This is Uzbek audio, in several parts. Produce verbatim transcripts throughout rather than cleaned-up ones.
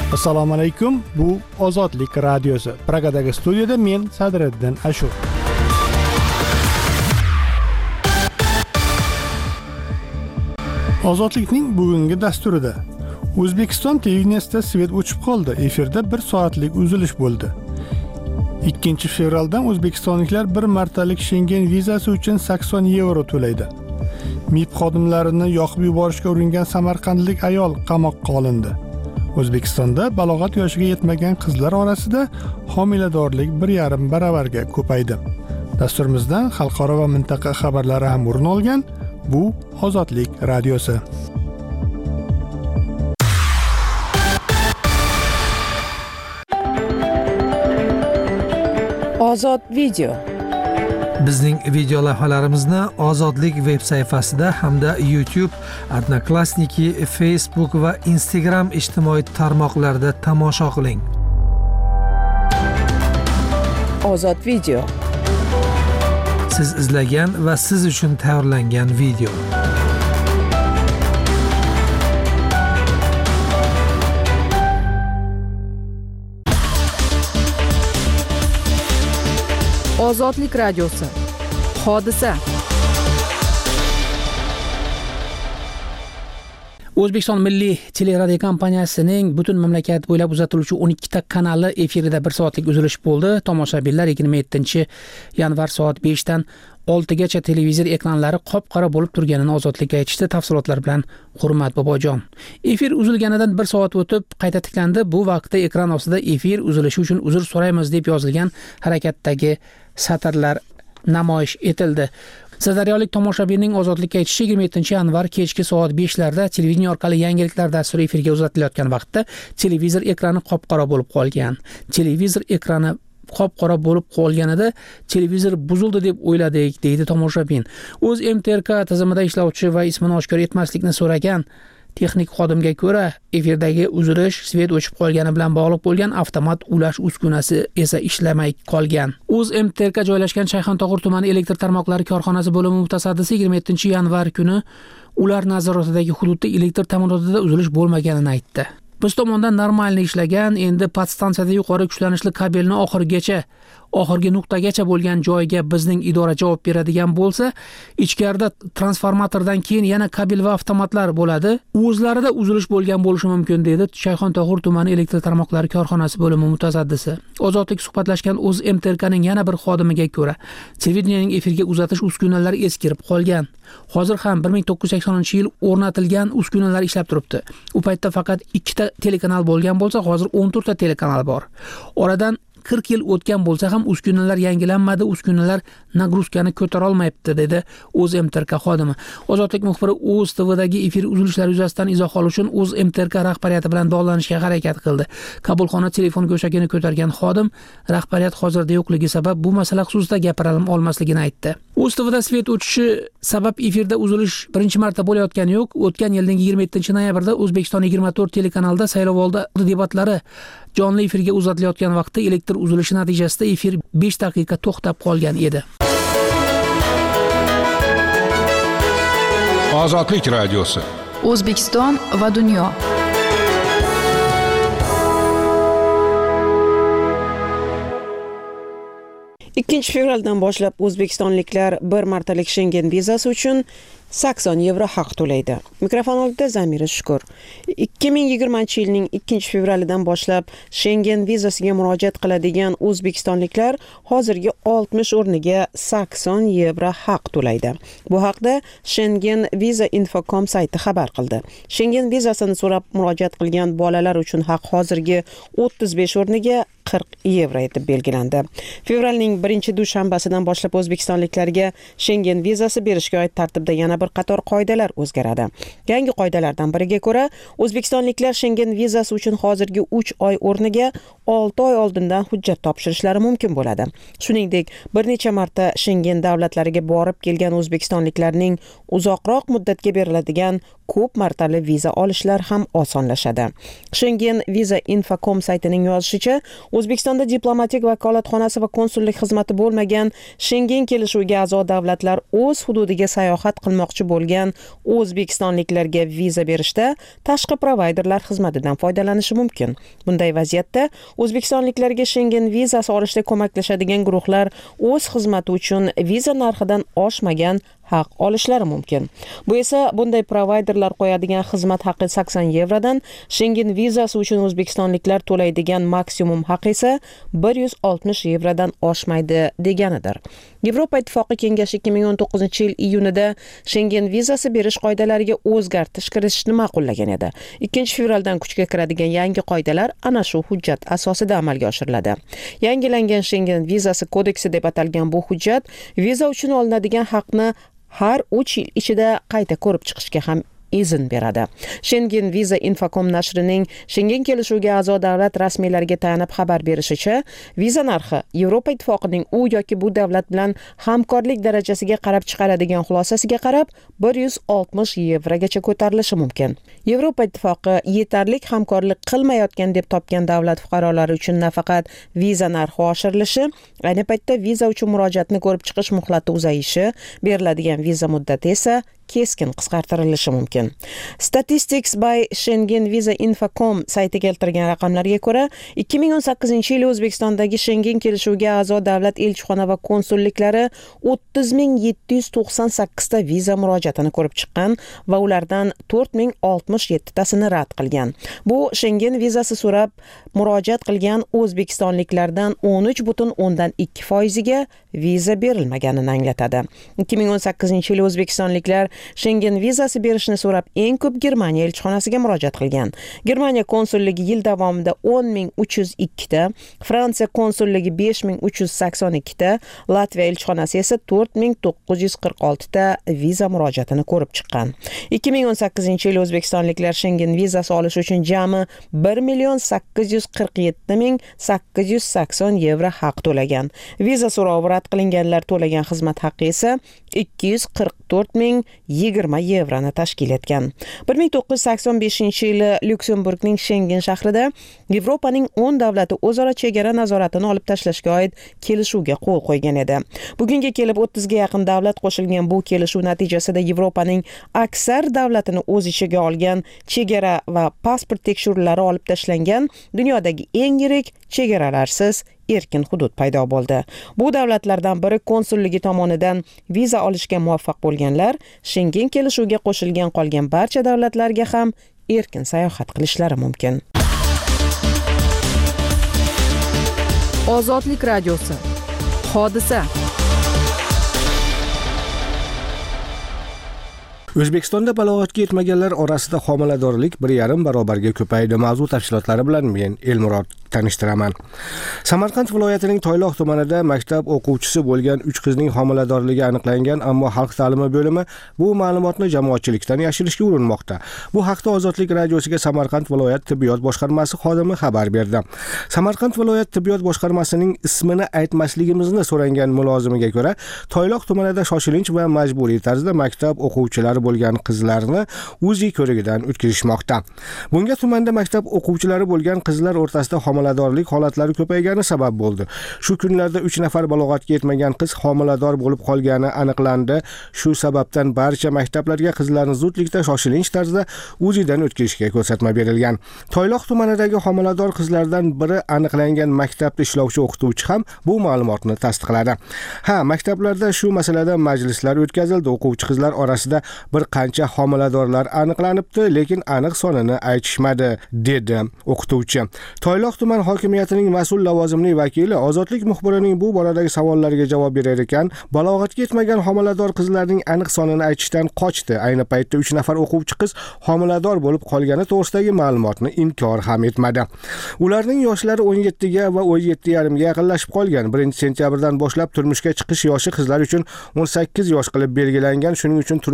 Assalomu alaykum. Bu Ozodlik radiosi. Pragadagi studiyada men Sadriddin Ashur. Ozodlikning bugungi dasturida O'zbekiston televideniyasida svet o'chib qoldi. Efirda bir soatlik uzilish bo'ldi. ikkinchi fevraldan o'zbekistonliklar bir martalik Schengen vizasi uchun sakson yevro to'laydi. M I B xodimlarini yoqib yuborishga uringan samarqandlik ayol qamoqqa olindi. O'zbekistonda balog'at yoshiga yetmagan qizlar orasida homiladorlik bir yarim baravarga ko'paydi. Dasturimizdan xalqaro va mintaqa xabarlari ham o'rin olgan. Bu Ozodlik radiosi. Ozod video. Bizning video lavhalarimizni Ozodlik veb sayfasida hamda YouTube, Odnoklassniki, Facebook va Instagram ijtimoiy tarmoqlarida tomosha qiling. Ozod video. Siz izlagan va siz uchun tayyorlangan video. Ozodlik radiosi. Hodisa. O'zbekiston Milliy teleradio kompaniyasining butun mamlakat bo'ylab uzatiluvchi o'n ikkita kanali efirida bir soatlik uzilish bo'ldi. Tomoshabinlar yigirma yettinchi yanvar soat beshdan oltigacha televizor ekranlari qop-qora bo'lib turganini Ozodlikka aytishdi. Tafsilotlar bilan Hurmat Bobojon. Efir uzilganidan bir soat o'tib qayta tiklandi. Bu vaqtda ekran ostida efir uzilishi uchun uzr so'raymiz deb yozilgan harakatdagi satrlar namoyish etildi. Sirdaryolik tomoshabinning Ozodlikka aytishi yigirma yettinchi yanvar kechki soat beshlarda televideniya orqali yangiliklar dasturi efirga uzatilayotgan vaqtda televizor ekrani qop-qora bo'lib qolgan. Televizor ekrani qop-qora bo'lib qolganida televizor buzildi deb o'yladik, deydi tomoshabin. O'z M T R K tizimida ishlovchi va ismini oshkor etmaslikni so'ragan texnik xodimga ko'ra, efirdagi uzilish svet o'chib qolgani bilan bog'liq bo'lgan avtomat ulash uskunasi esa ishlamay qolgan. O'z M T R K joylashgan Shayxontohur tumani elektr tarmoqlari korxonasi bo'limi mutasaddisi yigirma yettinchi yanvar kuni ular nazoratidagi hududda elektr ta'minotida uzilish bo'lmaganini aytdi. Biz tomondan normalni ishlagan, endi podstansiyada yuqori kuchlanishli kabelni oxirigacha, oxirgi nuqtagacha bo'lgan joyga bizning idora javob beradigan bo'lsa, ichkarida transformatordan keyin yana kabel va avtomatlar bo'ladi. O'zlarida uzilish bo'lgan bo'lishi mumkin, dedi Shayxontohur tumani elektr tarmoqlari korxonasi bo'limi mutasaddisi. Ozodlik suhbatlashgan o'z M T R Kning yana bir xodimiga ko'ra, televideniyaning efirga uzatish uskunalari eskirib qolgan. Hozir ham bir ming to'qqiz yuz saksoninchi yil o'rnatilgan uskunalar ishlab turibdi. U paytda faqat ikkita telekanal bo'lgan bo'lsa, hozir o'n to'rtta telekanal bor. Oradan qirq yil o'tgan bo'lsa ham uskunalar yangilanmadi, uskunalar nagruzkani ko'tara olmayapti, dedi o'z M T R K xodimi. Ozodlik muxbiri o'z T V'dagi efir uzilishlari yuzasidan izoh olish uchun o'z M T R K rahbariyati bilan bog'lanishga harakat qildi. Qabulxona telefon go'shagini ko'targan xodim rahbariyat hozirda yo'qligi sabab bu masala xususida gapira olmasligini aytdi. O'z T V'da svet o'chishi sabab efirda uzilish birinchi marta bo'layotgani yo'q. O'tgan yilning yigirma yettinchi noyabrda O'zbekiston yigirma to'rt telekanalida saylovoldi debatlari jonli efirga uzatilayotgan vaqtda elektr uzilishi natijasida efir besh daqiqa to'xtab qolgan edi. Ozodlik radiosi. O'zbekiston va dunyo. ikkinchi fevraldan boshlab o'zbekistonliklar bir martalik Schengen vizasi uchun sakson yevro haq to'laydi. Mikrofon oldida Zamira Shukur. ikki ming yigirmanchi yilning ikkinchi fevralidan boshlab Schengen vizasiga murojaat qiladigan o'zbekistonliklar hozirgi oltmish o'rniga sakson yevro haq to'laydi. Bu haqda Schengen Visa info dot com sayti xabar qildi. Schengen vizasini so'rab murojaat qilgan bolalar uchun haq hozirgi o'ttiz besh o'rniga qirq yevro etib belgilandi. Fevralning birinchi dushanbasidan boshlab o'zbekistonliklarga Schengen vizasi berishga oid tartibda yana bir qator qoidalar o'zgaradi. Yangi qoidalardan biriga ko'ra, o'zbekistonliklar Schengen vizasi uchun hozirgi uch oy o'rniga olti oy oldindan hujjat topshirishlari mumkin bo'ladi. Shuningdek, bir necha marta Schengen davlatlariga borib kelgan o'zbekistonliklarning uzoqroq muddatga beriladigan ko'p martali viza olishlar ham osonlashadi. Schengen Visa Info dot com saytining yozishicha, O'zbekistonda diplomatik vakolatxonasi va konsullik xizmati bo'lmagan Schengen kelishuviga a'zo davlatlar o'z hududiga sayohat qilmoqchi bo'lgan o'zbekistonliklarga viza berishda tashqi provayderlar xizmatidan foydalanishi mumkin. Bunday vaziyatda o'zbekistonliklarga Schengen vizasi olishda ko'maklashadigan guruhlar o'z xizmati uchun viza narxidan oshmagan haq olishlari mumkin. Bu esa bunday provayderlar qo'yadigan xizmat haqi sakson yevrodan, Schengen vizasi uchun o'zbekistonliklar to'laydigan maksimum haq esa bir yuz oltmish yevrodan oshmaydi deganidir. Yevropa Ittifoqi Kengashi ikki ming o'n to'qqizinchi yil iyunida Schengen vizasi berish qoidalariga o'zgartirish kiritishni ma'qullagan edi. ikkinchi fevraldan kuchga kiradigan yangi qoidalar ana shu hujjat asosida amalga oshiriladi. Yangilangan Schengen vizasi kodeksi deb atalgan bu hujjat viza uchun olinadigan haqni har uch yil ichida qayta ko'rib chiqishga ham izn beradi. Schengen Visa Info dot com nashrining Schengen kelishuviga a'zo davlat rasmiylariga tayanib xabar berishicha, viza narxi Yevropa Ittifoqining u yoki bu davlat bilan hamkorlik darajasiga qarab chiqaradigan xulosasiga qarab bir yuz oltmish yevrogacha ko'tarilishi mumkin. Yevropa Ittifoqi yetarli hamkorlik qilmayotgan deb topgan davlat fuqarolari uchun nafaqat viza narxi oshirilishi, ayni paytda viza uchun murojaatni ko'rib chiqish muhlati uzayishi, beriladigan viza muddati esa keskin qisqartirilishi mumkin. Statistics by Schengen Visa Info dot com sayti keltirgan raqamlarga ko'ra, ikki ming o'n sakkizinchi yil O'zbekistondagi Schengen kelishuviga a'zo davlat elchixona va konsulliklari o'ttiz ming yetti yuz to'qson sakkiz ta viza murojaatini ko'rib chiqqan va ulardan to'rt ming oltmish yetti tasini rad qilgan. Bu Schengen vizasi so'rab murojaat qilgan o'zbekistonliklardan o'n uch butun o'ndan ikki foiziga viza berilmaganini anglatadi. ikki ming o'n sakkizinchi yil O'zbekistonliklar Schengen vizasi berishni so'rab eng ko'p Germaniya elchixonasiga murojaat qilgan. Germaniya konsulligi yil davomida o'n ming uch yuz ikki ta, Fransiya konsulligi besh ming uch yuz sakson ikki ta, Latviya elchixonasi esa to'rt ming to'qqiz yuz qirq olti ta viza murojaatini ko'rib chiqqan. ikki ming o'n sakkizinchi yil O'zbekistonliklar Schengen vizasi olish uchun jami bir million sakkiz yuz qirq yetti ming sakkiz yuz sakson yevro haq to'lagan. Viza so'rovi rad qilinganlar to'lagan xizmat haqqi esa ikki yuz qirq to'rt ming yigirma yevroni tashkil etgan. bir ming to'qqiz yuz sakson beshinchi yili Lyuksemburgning Schengen shahrida Yevropaning o'n davlati o'zaro chegara nazoratini olib tashlashga oid kelishuvga qo'l qo'ygan edi. Bugunga kelib o'ttizga yaqin davlat qo'shilgan bu kelishuv natijasida Yevropaning aksar davlatini o'z ichiga olgan chegara va pasport tekshiruvlari olib tashlangan dunyodagi eng yirik chegaralarsiz erkin hudud paydo bo'ldi. Bu davlatlardan biri konsulligi tomonidan viza olishga muvaffaq bo'lganlar Schengen kelishuviga qo'shilgan qolgan barcha davlatlarga ham erkin sayohat qilishlari mumkin. Ozodlik radiosi. Hodisa. O'zbekistonda balog'atga yetmaganlar orasida homiladorlik bir yarim barobarga ko'paydi. Mavzu tafsilotlari bilan men Elmurod tanishtiraman. Samarqand viloyatining Toyloq tumanida maktab o'quvchisi bo'lgan uch qizning homiladorligi aniqlangan, ammo xalq ta'limi bo'limi bu ma'lumotni jamoatchilikdan yashirishga urinmoqda. Bu haqda Ozodlik radiosiga Samarqand viloyat tibbiyot boshqarmasi xodimi xabar berdi. Samarqand viloyat tibbiyot boshqarmasining ismini aytmasligimizni so'rangan mulozimiga ko'ra, Toyloq tumanida shoshilinch va majburiy tarzda maktab o'quvchilari bo'lgan qizlarni uzi ko'rigidan o'tkazishmoqda. Bunga tumanda maktab o'quvchilari bo'lgan qizlar o'rtasida homiladorlik holatlari ko'paygani sabab bo'ldi. Shu kunlarda uch nafar balog'atga yetmagan qiz homilador bo'lib qolgani aniqlandi. Shu sababdan barcha maktablarga qizlarni zudlikda shoshilinch tarzda uzidan o'tkazishga ko'rsatma berilgan. Toyloq tumanidagi homilador qizlardan biri aniqlangan maktabda ishlovchi o'qituvchi ham bu ma'lumotni tasdiqladi. Ha, maktablarda shu masalada majlislar o'tkazildi. O'quvchi qizlar orasida bir qancha homiladorlar aniqlanibdi, lekin aniq sonini aytishmadi, dedi o'qituvchi. Toyloq tuman hokimiyatining mas'ul lavozimli vakili Ozodlik muxbirining bu boradagi savollariga javob berar ekan, balog'atga yetmagan homilador qizlarning aniq sonini aytishdan qochdi. Ayni paytda uch nafar o'quvchi qiz homilador bo'lib qolgani to'g'risidagi ma'lumotni inkor ham etmadi. Ularning yoshlari o'n yetti ga va o'n yetti yarim ga yaqinlashib qolgan. birinchi sentyabrdan boshlab turmushga chiqish yoshi qizlar uchun o'n sakkiz yosh qilib belgilangan. Shuning uchun turmushga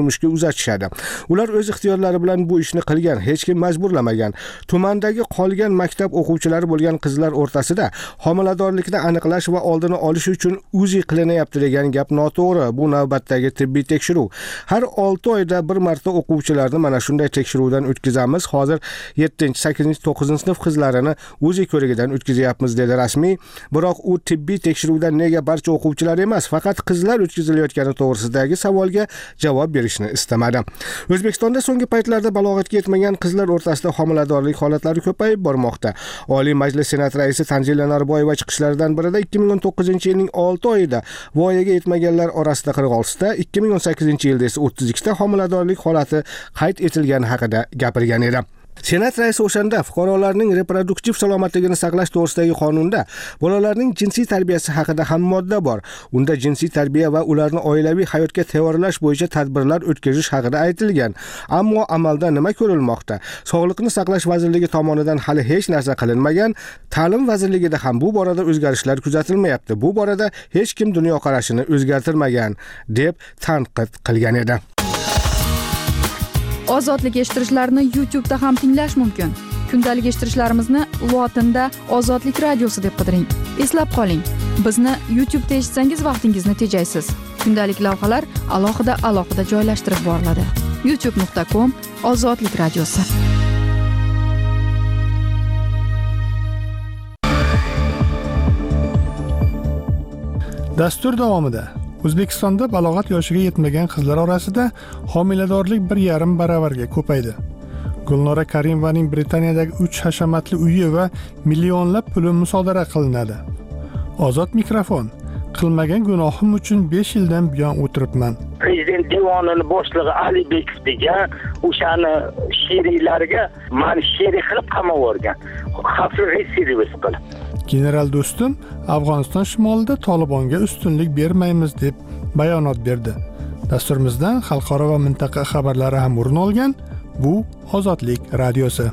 kuzatishadi. Ular o'z ixtiyorlari bilan bu ishni qilgan, hech kim majburlamagan. Tumandagi qolgan maktab o'quvchilari bo'lgan qizlar o'rtasida homiladorlikni aniqlash va oldini olish uchun uzi qilinyapti degan gap noto'g'ri. Bu navbatdagi tibbiy tekshiruv. Har olti oyda bir marta o'quvchilarni mana shunday tekshiruvdan o'tkazamiz. Hozir yettinchi, sakkizinchi, to'qqizinchi sinf qizlarini uzi ko'rigidan o'tkazyapmiz dedi rasmiy. Biroq u tibbiy tekshiruvdan nega barcha o'quvchilar emas, faqat qizlar o'tkazilayotgani to'g'risidagi savolga javob berishni istamadi. O'zbekistonda so'nggi paytlarda balog'atga yetmagan qizlar o'rtasida homiladorlik holatlari ko'payib bormoqda. Oliy Majlis Senat raisi Tanzila Narboyeva chiqishlaridan birida ikki ming o'n to'qqizinchi yilning olti oyida voyaga yetmaganlar orasida qirq olti ta, ikki ming o'n sakkizinchi yilda esa o'ttiz ikki ta homiladorlik holati qayd etilgani haqida gapirgan edi. Senat raisi o'shanda fuqarolarning reproduktiv salomatligini saqlash to'g'risidagi qonunda bolalarning jinsiy tarbiyasi haqida ham modda bor. Unda jinsiy tarbiya va ularni oilaviy hayotga tayyorlash bo'yicha tadbirlar o'tkazish haqida aytilgan. Ammo amalda nima ko'rilmoqda? Sog'liqni saqlash vazirligi tomonidan hali hech narsa qilinmagan. Ta'lim vazirligida ham bu borada o'zgarishlar kuzatilmayapti. Bu borada hech kim dunyoqarashini o'zgartirmagan deb tanqid qilgan edi. Ozodlik eshittirishlarni YouTube da ham tinglash mumkin. Kundalik eshittirishlarimizni lotinda Ozodlik radiosi deb qidiring. Eslab qoling, bizni YouTube da eshitsangiz vaqtingizni tejaysiz. Kundalik lavhalar alohida alohida joylashtirib boriladi. youtube nuqta com Ozodlik radiosi. Dastur davomida O'zbekistonda balog'at yoshiga yetmagan qizlar orasida homiladorlik bir yarim baravarga ko'paydi. Gulnora Karimovaning Britaniyadagi uch hashamatli uyi va millionlab puli musodara qilinadi. Ozod mikrofon. Qilmagan gunohim uchun besh yildan buyon o'tiribman. Prezident devonining boshlig'i Ali Bekov degan o'shani sheriklariga meni sherik qilib qamab yuborgan. Xavfsizlik servis qilib. General do'stim Afg'oniston shimolida Tolibonga ustunlik bermaymiz deb bayonot berdi. Dasturimizdan xalqaro va mintaqa xabarlari ham o'rin olgan. Bu Ozodlik radiosi.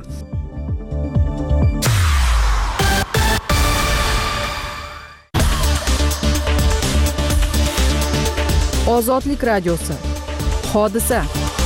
Ozodlik radiosi. Hodisa.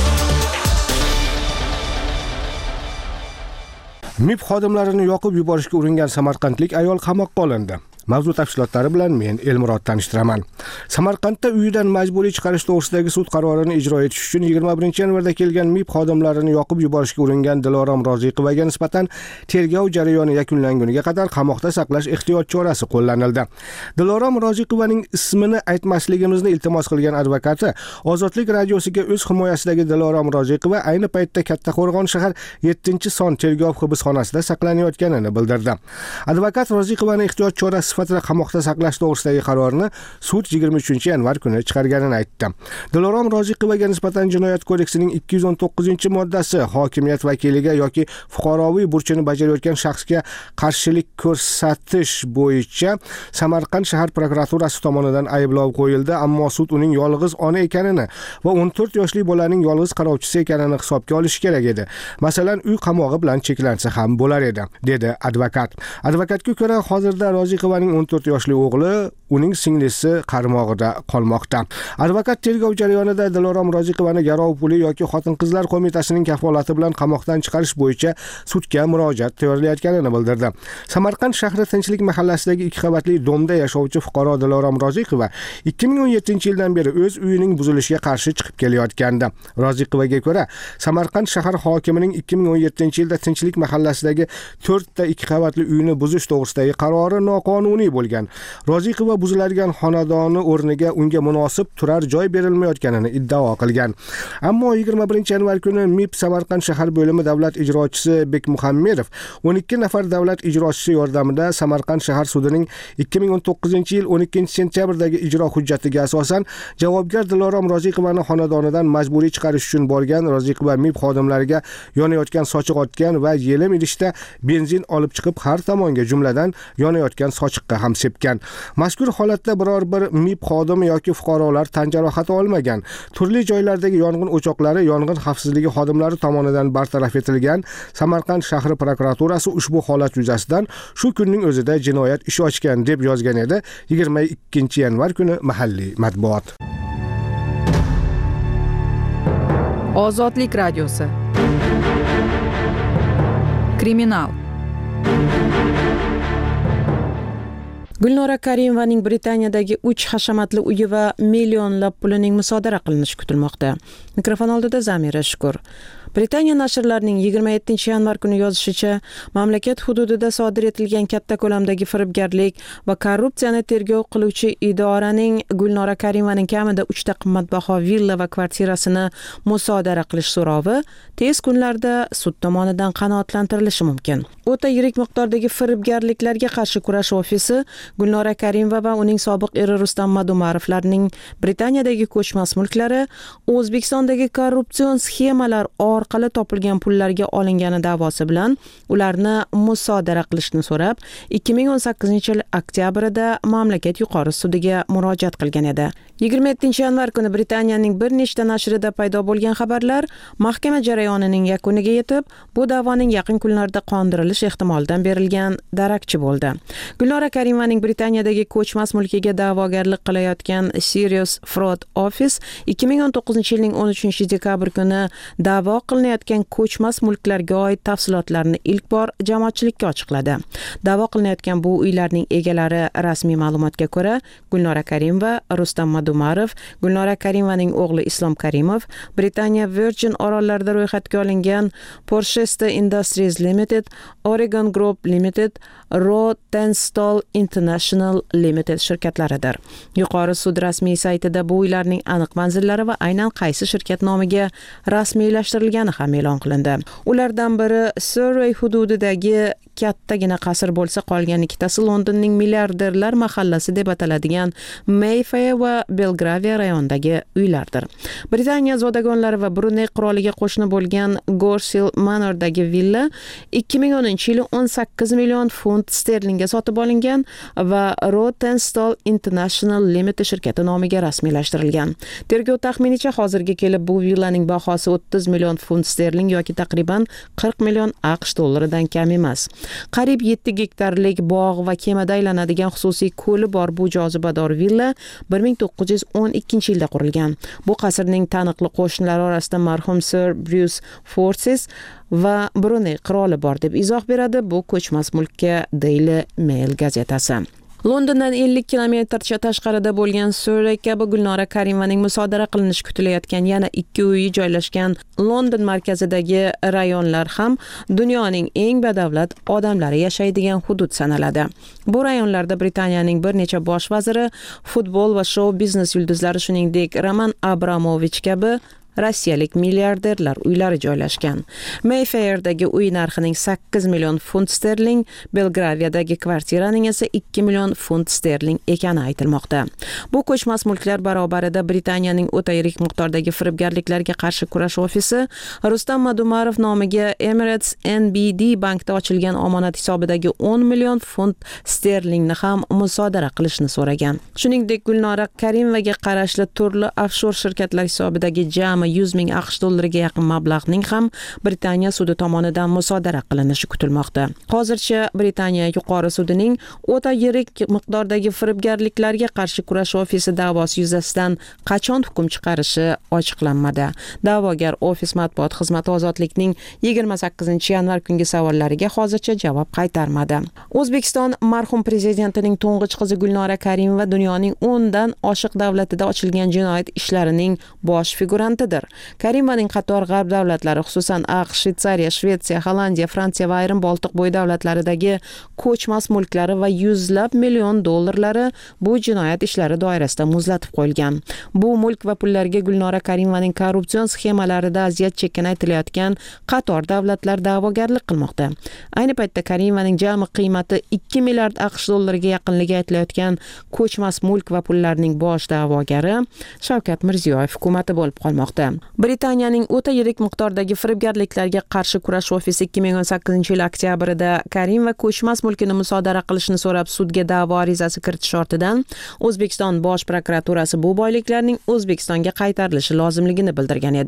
MIB xodimlarini yoqib yuborishga uringan samarqandlik ayol qamoqqa olindi. Mavzu tafsilotlari bilan men Elmurod tanishtiraman. Samarqandda uyidan majburiy chiqarish to'g'risidagi sud qarorini ijro etish uchun yigirma birinchi yanvarda kelgan MIB xodimlarini yoqib yuborishga uringan Dilorom Roziqovaga nisbatan tergov jarayoni yakunlanguniga qadar qamoqda saqlash ehtiyot chorasi qo'llanildi. Dilorom Roziqovaning ismini aytmasligimizni iltimos qilgan advokati Ozodlik radiosiga o'z himoyasidagi Dilorom Roziqova ayni paytda Kattaqo'rg'on shahar yettinchi son tergov hibsxonasida saqlanayotganini bildirdi. Advokat Roziqovani ehtiyot chorasi sifatida qamoqda saqlash to'g'risidagi qarorni sud yigirma uchinchi yanvar kuni chiqarganini aytdi. Dilorom Roziqovaga nisbatan Jinoyat kodeksining ikki yuz o'n to'qqizinchi moddasi hokimiyat vakiliga yoki fuqaroviy burchini bajarayotgan shaxsga qarshilik ko'rsatish bo'yicha Samarqand shahar prokuraturasi tomonidan ayblov qo'yildi, ammo sud uning yolg'iz ona ekanini va o'n to'rt yoshli bolaning yolg'iz qarovchisi ekanini hisobga olishi kerak edi. Masalan, uy qamog'i bilan cheklansa ham bo'lar edi, dedi advokat. Advokatga ko'ra, hozirda Roziqovaning o'n to'rt yoshli o'g'li uning singlisi qaramog'ida qolmoqda. Advokat tergov jarayonida Dilorom Roziqovani garov puli yoki xotin-qizlar qo'mitasining kafolati bilan qamoqdan chiqarish bo'yicha sudga murojaat tayyorlayotganini bildirdi. Samarqand shahri Tinchlik mahallasidagi ikki qavatli domda yashovchi fuqaro Dilorom Roziqova ikki ming o'n yettinchi yildan beri o'z uyining buzilishiga qarshi chiqib kelayotgandi. Roziqovaga ko'ra, Samarqand shahar hokimining ikki ming o'n yettinchi yilda Tinchlik mahallasidagi to'rt ta ikki qavatli uyni buzish to'g'risidagi qarori noqonuniy bo'lgan. Roziqova buziladigan xonadoni o'rniga unga munosib turar joy berilmayotganini iddao qilgan. Ammo yigirma birinchi yanvar kuni MIB Samarqand shahar bo'limi davlat ijrochisi Bekmuhammedov o'n ikki nafar davlat ijrochisi yordamida Samarqand shahar sudining ikki ming o'n to'qqizinchi yil o'n ikkinchi sentyabrdagi ijro hujjatiga asosan javobgar Dilorom Roziqovani xonadonidan majburiy chiqarish uchun borgan. Roziqova MIB xodimlariga yonayotgan sochiq otgan va yelim idishda benzin olib chiqib har tomonga, jumladan yonayotgan sochiqqa ham sepgan. Mazkur holatda biror bir MIB xodimi yoki fuqarolar tan jarohati olmagan. Turli joylardagi yong'in o'choqlari yong'in xavfsizligi xodimlari tomonidan bartaraf etilgan. Samarqand shahri prokuraturasi ushbu holat yuzasidan shu kunning o'zida jinoyat ishi ochgan deb yozgan edi yigirma ikkinchi yanvar kuni mahalliy matbuot. Ozodlik radiosi. Kriminal. Gulnora Karimovaning Britaniyadagi uch hashamatli uyi va millionlab pulining musodara qilinishi kutilmoqda. Mikrofon oldida Zamira Shukur. Britaniya nashrlarining yigirma yettinchi yanvar kuni yozishicha, mamlakat hududida sodir etilgan katta ko'lamdagi firibgarlik va korrupsiyani tergov qiluvchi idoraning Gulnora Karimovaning kamida uchta qimmatbaho villa va kvartirasini musodara qilish so'rovi tez kunlarda sud tomonidan qanoatlantirilishi mumkin. O'ta yirik miqdordagi firibgarliklarga qarshi kurash ofisi Gulnora Karimova va uning sobiq eri Rustam Madumarovlarning Britaniyadagi ko'chmas mulklari O'zbekistondagi korrupsion sxemalar orqali topilgan pullarga olingani da'vosi bilan ularni musodara qilishni so'rab, ikki ming o'n sakkizinchi yil oktyabrida mamlakat yuqori sudiga murojaat qilgan edi. yigirma yettinchi yanvar kuni Britaniyaning bir nechta nashrida paydo bo'lgan xabarlar mahkama jarayonining yakuniga yetib, bu da'voning yaqin kunlarda qondirilish ehtimolidan berilgan darakchi bo'ldi. Gulnora Karimovaning Britaniyadagi ko'chmas mulkiga da'vogarlik qilayotgan Serious Fraud Office ikki ming o'n to'qqizinchi yilning o'n uchinchi dekabr kuni da'vo qilinayotgan ko'chmas mulklarga oid tafsilotlarni ilk bor jamoatchilikka ochiqladi. Da'vo qilinayotgan bu uylarning egalari rasmiy ma'lumotga ko'ra Gulnora Karimova, Rustam Madumarov, Gulnora Karimovaning o'g'li Islom Karimov, Britaniya Virgin orollarida ro'yxatga olingan Porchester Industries Limited, Oregon Group Limited, Rotenstall International Limited shirkatlaridir. Yuqori sud rasmiy saytida bu uylarning aniq manzillari va aynan qaysi shirkat nomiga rasmiylashtirilgani ham e'lon qilindi. Ulardan biri Surrey hududidagi kattagina qasr bo'lsa, qolgan ikkitasi Londonning milliarderlar mahallasi deb ataladigan Mayfair va Belgravia rayonidagi uylardir. Britaniya zodagonlari va Bruney qiroliga qo'shni bo'lgan Gorsil Manordagi villa ikki ming o'ninchi yili o'n sakkiz million funt sterlingga sotib olingan va Rotenstall International Limited shirkati nomiga rasmiylashtirilgan. Tergov taxminicha hozirga kelib bu villaning bahosi o'ttiz million funt sterling yoki taqriban qirq million AQSh dollaridan kam emas. Qariyb yetti gektarlik bog' va kemada aylanadigan xususiy ko'li bor bu jozibador villa bir ming to'qqiz yuz o'n ikkinchi yilda qurilgan. Bu qasrning taniqli qo'shnilari orasida marhum Sir Bruce Forsyth va Bruney qiroli bor deb izoh beradi bu ko'chmas mulkka Daily Mail gazetasi. Londondan ellik kilometrcha tashqarida bo'lgan Surrey kabi Gulnora Karimovaning musodara qilinishi kutilayotgan yana ikki uyi joylashgan London markazidagi rayonlar ham dunyoning eng badavlat odamlari yashaydigan hudud sanaladi. Bu rayonlarda Britaniyaning bir necha bosh vaziri, futbol va shou biznes yulduzlari, shuningdek Roman Abramovich kabi rossiyalik milliarderlar uylari joylashgan. Mayfairdagi uy narxining sakkiz million funt sterling, Belgraviyadagi kvartiraning esa ikki million funt sterling ekani aytilmoqda. Bu ko'chmas mulklar barobarida Britaniyaning o'ta yirik miqdordagi firibgarliklarga qarshi kurash ofisi Rustam Madumarov nomiga Emirates N B D bankda ochilgan omonat hisobidagi o'n million funt sterlingni ham musodara qilishni so'ragan. Shuningdek, Gulnora Karimovaga qarashli turli offshor shirkatlar hisobidagi jami yuz ming AQSh dollariga yaqin mablag'ning ham Britaniya sudi tomonidan musodara qilinishi kutilmoqda. Hozircha Britaniya yuqori sudining o'ta yirik miqdordagi firibgarliklarga qarshi kurash ofisi da'vosi yuzasidan qachon hukm chiqarishi ochiqlanmadi. Da'vogar ofis matbuot xizmati Ozodlikning yigirma sakkizinchi yanvar kungi savollariga hozircha javob qaytarmadi. O'zbekiston marhum prezidentining to'ng'ich qizi Gulnora Karimova dunyoning o'ndan oshiq davlatida ochilgan jinoyat ishlarining bosh figurantidir. Karimovaning qator g'arb davlatlari, xususan AQSh, Shveysariya, Shvetsiya, Hollandiya, Fransiya va ayrim Boltiqbo'yi davlatlaridagi ko'chmas mulklari va yuzlab million dollarlari bu jinoyat ishlari doirasida muzlatib qo'yilgan. Bu mulk va pullarga Gulnora Karimovaning korrupsion sxemalarida aziyat chekkan aytilayotgan qator davlatlar da'vogarlik qilmoqda. Ayni paytda Karimovaning jami qiymati ikki milliard AQSh dollariga yaqinligi aytilayotgan ko'chmas mulk va pullarning bosh da'vogari Shavkat Mirziyoyev hukumatı bo'lib qolmoqda. Britaniyaning o'ta yirik miqdordagi firibgarliklarga qarshi kurash ofisi ikki ming o'n sakkizinchi yil oktyabrida Karimova ko'chmas mulkini musodara qilishni so'rab sudga da'vo arizasi kiritish ortidan O'zbekiston Bosh prokuraturasi bu boyliklarning O'zbekistonga qaytarilishi lozimligini bildirgan edi.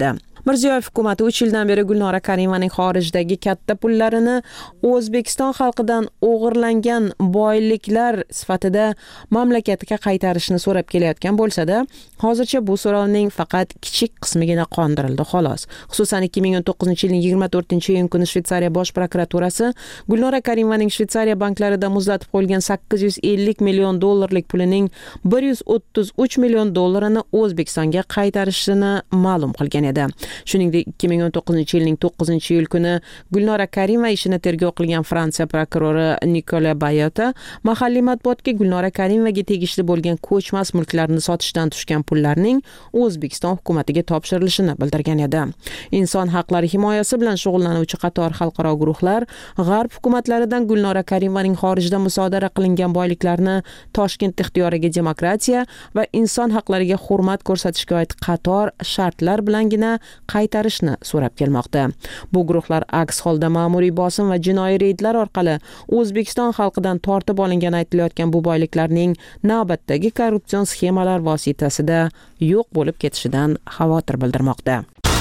Mirziyoyev hukumatı uch yildan beri Gulnora Karimaning xorijdagi katta pullarini O'zbekiston xalqidan o'g'irlangan boyliklar sifatida mamlakatga qaytarishni so'rab kelayotgan bo'lsa-da, hozircha bu so'rovning faqat kichik qismigina qondirildi xolos. Xususan ikki ming o'n to'qqizinchi yilning yigirma to'rtinchi iyun kuni Shveysariya bosh prokuraturasi Gulnora Karimaning Shveysariya banklarida muzlatib qo'yilgan sakkiz yuz ellik million dollarlik pulining bir yuz o'ttiz uch million dollarini O'zbekistonga qaytarishini ma'lum qilgan edi. Shuningdek, ikki ming o'n to'qqizinchi yilning to'qqizinchi iyul kuni Gulnora Karima ishini tergov qilgan Fransiya prokurori Nicolas Bayota mahalliy matbuotga Gulnora Karimaga tegishli bo'lgan ko'chmas mulklarni sotishdan tushgan pullarning O'zbekiston hukumatiga topshirilishini bildirgan edi. Inson haqlari himoyasi bilan shug'ullanuvchi qator xalqaro guruhlar G'arb hukumatlaridan Gulnora Karimaning xorijda musodara qilingan boyliklarni Toshkent ixtiyoriga demokratiya va inson haqlariga hurmat ko'rsatishga oid qator shartlar bilangina qaytarishni so'rab kelmoqda. Bu guruhlar aks holda ma'muriy bosim va jinoiy reydlar orqali O'zbekiston xalqidan tortib olingan aytilayotgan bu boyliklarning navbatdagi korrupsion sxemalar vositasida yo'q bo'lib ketishidan xavotir bildirmoqda.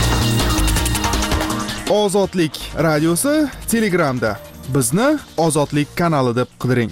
Ozodlik radiosi Telegramda. Bizni Ozodlik kanali deb qidiring.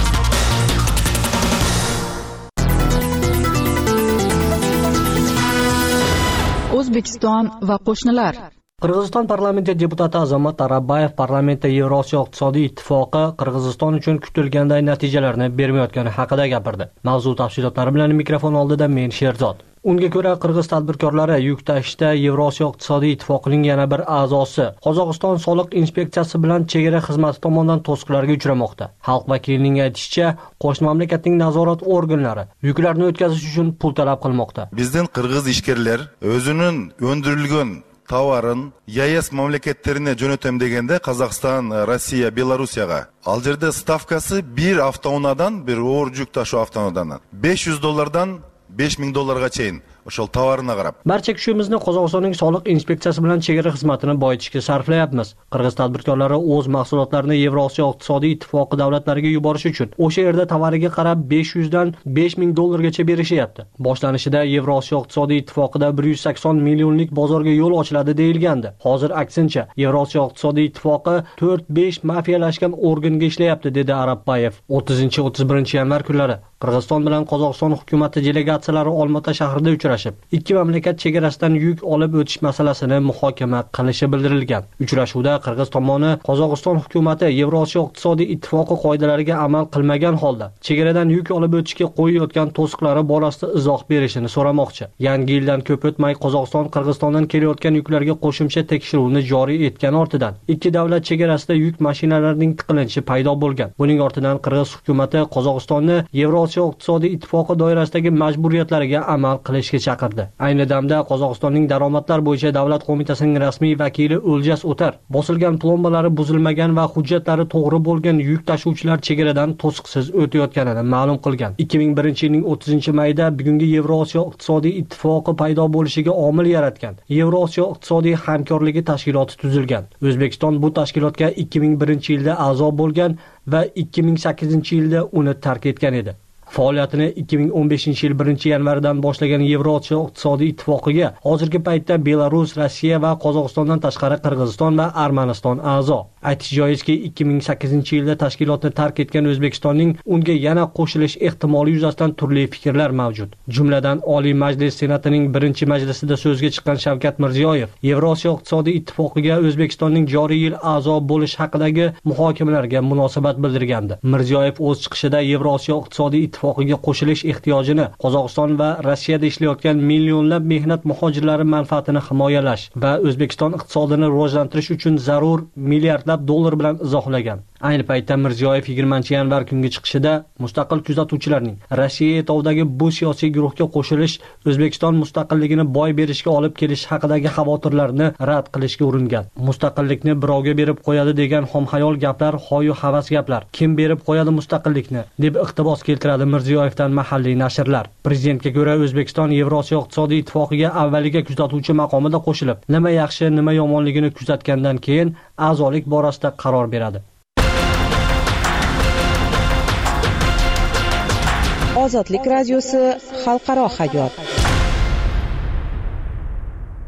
O'zbekiston va qo'shnilar. Qirg'iziston parlamenti deputati Azamat Arabayev parlamentda Yevrosiyo iqtisodiy ittifoqi Qirg'iziston uchun kutilganday natijalarni bermayotgani haqida gapirdi. Mavzu tafsilotlari bilan mikrofon oldida men Sherzod. Unga ko'ra, Qirg'iz tadbirkorlari yuk tashishda Yevrosiyo iqtisodiy ittifoqining yana bir a'zosi Qozog'iston soliq inspeksiyasi bilan chegara xizmati tomonidan to'siqlarga uchramoqda. Xalq vakilining aytishicha, qo'shni mamlakatning nazorat organlari yuklarni o'tkazish uchun pul talab qilmoqda. Bizden Qirg'iz ishkerler özünün öndürülgön tavarın Yayes mamlaketlerine jo'natam degende Qozog'iston, Rossiya, Belorussiyaga. Al жерде stavkasi bir avtounadan, bir o'g'ir yuk tashu avtounadan besh yuz dollardan besh ming dollarga chayin o'shal tovarına qarab. Barcha kuchimizni Qozog'istonning soliq inspeksiyasi bilan chegara xizmatini boyitishga sarflayapmiz. Qirg'iz tadbirkorlari o'z mahsulotlarini Yevrosiyo iqtisodiy ittifoqi davlatlariga yuborish uchun o'sha yerda tavariga qarab besh yuz dan besh ming dollargacha berishyapti. Boshlanishida Yevrosiyo iqtisodiy ittifoqida bir yuz sakson millionlik bozorga yo'l ochiladi deyilgandi. Hozir aksincha, Yevrosiyo iqtisodiy ittifoqi to'rt besh mafiyalashgan organga ishlayapti, dedi Arabayev. o'ttizinchi o'ttiz birinchi yanvar kunlari Qirg'iziston bilan Qozog'iston hukumati delegatsiyalari Olmaota shahrida uchrashib, ikki mamlakat chegarasidan yuk olib o'tish masalasini muhokama qilishi bildirilgan. Uchrashuvda Qirg'iz tomoni Qozog'iston hukumati Yevrosiyo iqtisodiy ittifoqi qoidalariga amal qilmagan holda chegaradan yuk olib o'tishga qo'yayotgan to'siqlari borasida izoh berishini so'ramoqchi. Yangi yildan ko'p o'tmay Qozog'iston Qirg'izistondan kelayotgan yuklarga qo'shimcha tekshiruvni joriy etgan ortidan ikki davlat chegarasida yuk mashinalarining tiqilinishi paydo bo'lgan. Buning ortidan Qirg'iz hukumati Qozog'istonni Yevrosiyo iqtisodiy ittifoqi doirasidagi majburiyatlariga amal qilishga chaqirdi. Ayni damda Qozog'istonning daromadlar bo'yicha davlat qo'mitasining rasmiy vakili O'ljas O'tar bosilgan plombalari buzilmagan va hujjatlari to'g'ri bo'lgan yuk tashuvchilar chegaradan to'siqsiz o'tayotganini ma'lum qilgan. ikki ming birinchi yilning o'ttizinchi mayida bugungi Yevrosiyo iqtisodiy ittifoqi paydo bo'lishiga omil yaratgan Yevrosiyo iqtisodiy hamkorligi tashkiloti tuzilgan. O'zbekiston bu tashkilotga ikki ming birinchi yilda a'zo bo'lgan va ikki ming sakkizinchi yilda uni tark etgan edi. Faoliyatini ikki ming o'n beshinchi yil birinchi yanvaridan boshlagan Yevrosiyo iqtisodiy ittifoqiga hozirgi paytda Belarus, Rossiya va Qozog'istondan tashqari Qirg'iziston va Armaniston a'zo. Aytish joizki, ikki ming sakkizinchi yilda tashkilotni tark etgan O'zbekistonning unga yana qo'shilish ehtimoli yuzasidan turli fikrlar mavjud. Jumladan Oliy Majlis Senatining birinchi majlisida so'zga chiqqan Shavkat Mirziyoyev Yevrosiyo iqtisodiy ittifoqiga O'zbekistonning joriy yil a'zo bo'lish haqidagi muhokamalarga munosabat bildirgandi. Mirziyoyev o'z chiqishida Yevrosiyo iqtisodiy ittifoqiga qo'shilish ehtiyojini, Qozog'iston va Rossiyada ishlayotgan millionlab mehnat muhojirlari manfaatini himoyalash va O'zbekiston iqtisodini rivojlantirish uchun zarur milliardlab dollar bilan izohlagan. Ayni paytda Mirziyoyev yigirmanchi yanvar kungi chiqishida mustaqil kuzatuvchilarning Rossiya etovdagi bu siyosiy guruhga qo'shilish O'zbekiston mustaqilligini boy berishga olib kelish haqidagi xavotirlarni rad qilishga uringan. Mustaqillikni birovga berib qo'yadi degan xomxayol gaplar hoyu havas gaplar. Kim berib qo'yadi mustaqillikni deb iqtibos keltiradi Mirziyoyevdan mahalliy nashrlar. Prezidentga ko'ra O'zbekiston Yevrosiyo iqtisodiy ittifoqiga avvaliga kuzatuvchi maqomida qo'shilib, nima yaxshi, nima yomonligini kuzatgandan keyin a'zolik borasida qaror beradi. Ozodlik radiosi xalqaro hayot.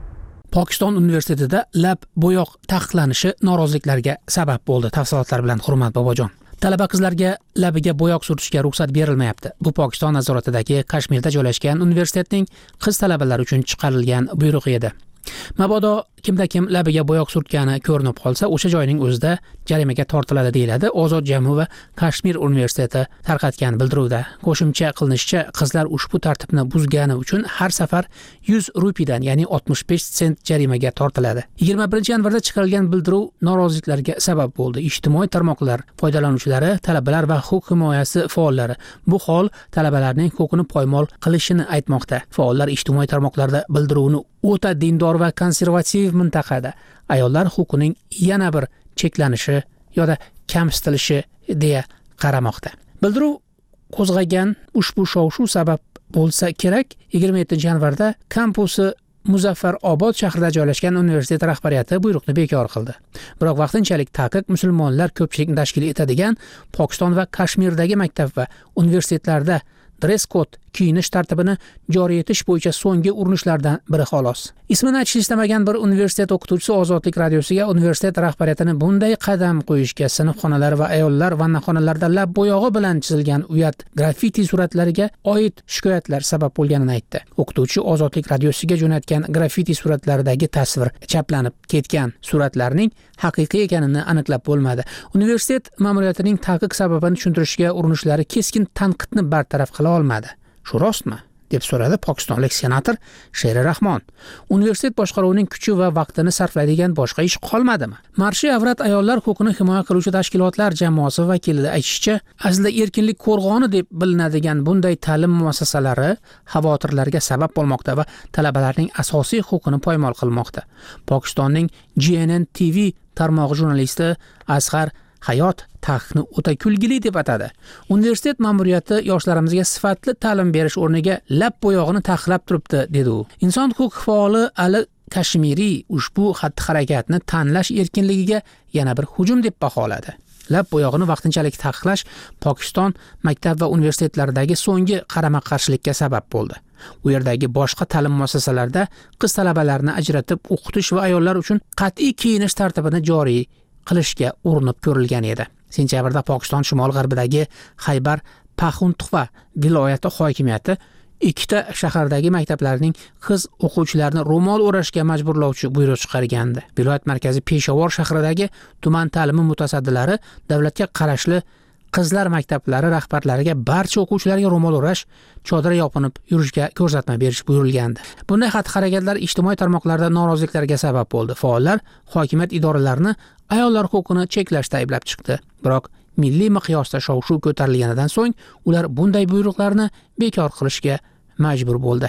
Pokiston universitetida lab bo'yoq taqiqlanishi noroziliklarga sabab bo'ldi. Tafsilotlar bilan Hurmat Bobojon. Talaba qizlarga labiga bo'yoq surtishga ruxsat berilmayapti. Bu Pokiston nazoratidagi Kashmirda joylashgan universitetning qiz talabalari uchun chiqarilgan buyruq edi. Mabodo kimda kim labiga bo'yoq surtgani ko'rinib qolsa, o'sha joyning o'zida jarimaga tortiladi deyiladi Ozod Jammu va Kashmir universiteti tarqatgan bildiruvda. Qo'shimcha qilinishicha, qizlar ushbu tartibni buzgani uchun har safar yuz rupiyadan, ya'ni oltmish besh sent jarimaga tortiladi. yigirma birinchi yanvarda chiqarilgan bildiruv noroziliklarga sabab bo'ldi. Ijtimoiy tarmoqlar foydalanuvchilari, talabalar va huquq himoyasi faollari bu hol talabalarning huquqini poymol qilishini aytmoqda. Faollar ijtimoiy tarmoqlarda bildiruvni o'ta dindor va konservativ mintaqada ayollar huquqining yana bir cheklanishi yoki kamsitilishi deya qaramoqda. Bildiruv qo'zg'agan ushbu shov-shuv sabab bo'lsa kerak, yigirma yettinchi yanvarda kampusi Muzaffarobod shahrida joylashgan universitet rahbariyati buyruqni bekor qildi. Biroq vaqtinchalik taqiq musulmonlar ko'pchilikni tashkil etadigan Pokiston va Kashmirdagi maktab va universitetlarda dress code kiyinish tartibini joriy etish bo'yicha so'nggi urinishlardan biri xolos. Ismini aytish istamagan bir universitet o'qituvchisi Ozodlik radiosiga universitet rahbariyatini bunday qadam qo'yishga sinfxonalar va ayollar vannaxonalarida lab bo'yog'i bilan chizilgan uyat graffiti suratlariga oid shikoyatlar sabab bo'lganini aytdi. O'qituvchi Ozodlik radiosiga jo'natgan graffiti suratlaridagi tasvir chaplanib ketgan suratlarning haqiqiy ekanini aniqlab bo'lmadi. Universitet ma'muriyatining taqiq sababini tushuntirishga urinishlari keskin tanqidni bartaraf qila olmadi. Shu rostmi? deb so'radi pokistonlik senator Sheri Rahmon. Universitet boshqaruvining kuchi va vaqtini sarflaydigan boshqa ish qolmadimi? Marshi Avrat ayollar huquqini himoya qiluvchi tashkilotlar jamoasi vakilida aytishicha, aslida erkinlik qo'rg'oni deb bilinadigan bunday ta'lim muassasalari xavotirlarga sabab bo'lmoqda va talabalarning asosiy huquqini poymol qilmoqda. Pokistonning G N N T V tarmog'i jurnalisti Asghar Hayot taqiqni o'ta kulgili deb atadi. Universitet ma'muriyati yoshlarimizga sifatli ta'lim berish o'rniga lab bo'yog'ini taqiqlab turibdi, dedi u. Inson huquq faoli Ali Kashmiri ushbu xatti-harakatni tanlash erkinligiga yana bir hujum deb baholadi. Lab bo'yog'ini vaqtinchalik taqiqlash Pokiston maktab va universitetlaridagi so'nggi qarama-qarshilikka sabab bo'ldi. U yerdagi boshqa ta'lim muassasalarida qiz talabalarni ajratib o'qitish va ayollar uchun qat'iy kiyinish tartibini joriy qilishga urinib ko'rilgan edi. Sentyabrda Pokiston shimol-g'arbidagi Xaybar Paxtunxva viloyati hokimiyati ikkita shahardagi maktablarning qiz o'quvchilarini ro'mol o'rashga majburlovchi buyruq chiqargandi. Viloyat markazi Peshawar shahridagi tuman ta'limi mutasaddilari davlatga qarashli qizlar maktablari rahbarlariga barcha o'quvchilarga ro'mol o'rash, chodira yopinib yurishga ko'rsatma berish buyurilgandi. Bunday xatti-harakatlar ijtimoiy tarmoqlarda noroziliklarga sabab bo'ldi. Faollar hokimiyat idoralarini ayollar huquqini cheklashda ayblab chiqdi. Biroq milliy miqyosda shov-shuv ko'tarilganidan so'ng ular bunday buyruqlarni bekor qilishga majbur bo'ldi.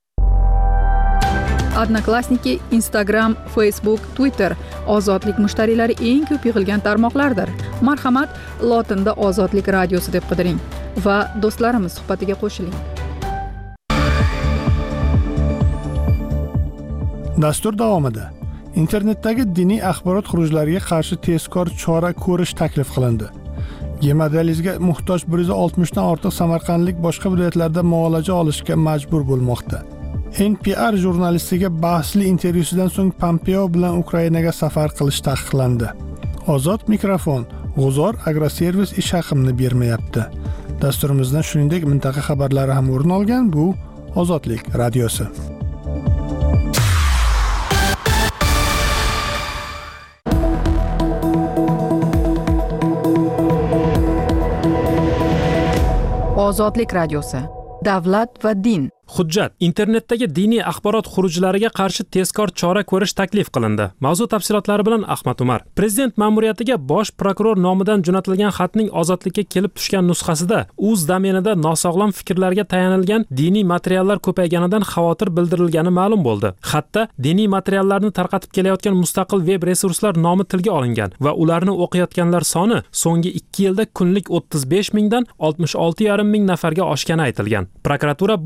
Odnoklassniki, Instagram, Facebook, Twitter ozodlik mushtariylari eng ko'p yig'ilgan tarmoqlardir. Marhamat, lotinda Ozodlik radiosi deb qidiring va do'stlarimiz suhbatiga qo'shiling. Dastur davomida internetdagi diniy axborot xurujlariga qarshi tezkor chora ko'rish taklif qilindi. Gemodializga muhtoj bir yuz oltmish dan ortiq samarqandlik boshqa viloyatlarda muolaja olishga majbur bo'lmoqda. N P R jurnalistiga bahsli intervyusidan so'ng Pompeo bilan Ukrainaga safar qilish taqiqlandi. Ozod mikrofon G'uzor agroservis ish haqimni bermayapti. Dasturimizdan shuningdek mintaqa xabarlari ham o'rin olgan. Bu Ozodlik radiosi. Ozodlik radiosi. Davlat va din. Hujjat. Internetdagi diniy axborot xurujlariga qarshi tezkor chora ko'rish taklif qilindi. Mavzu tafsilotlari bilan Ahmad Umar. Prezident ma'muriyatiga bosh prokuror nomidan jo'natilgan xatning ozodlikka kelib tushgan nusxasida uz domenida nosog'lom fikrlarga tayanilgan diniy materiallar ko'payganidan xavotir bildirilgani ma'lum bo'ldi. Xatda diniy materiallarni tarqatib kelayotgan mustaqil veb resurslar nomi tilga olingan va ularni o'qiyotganlar soni so'nggi ikki yilda kunlik o'ttiz besh mingdan oltmish olti yarim ming nafarga oshgani aytilgan. Prokuratura bunday material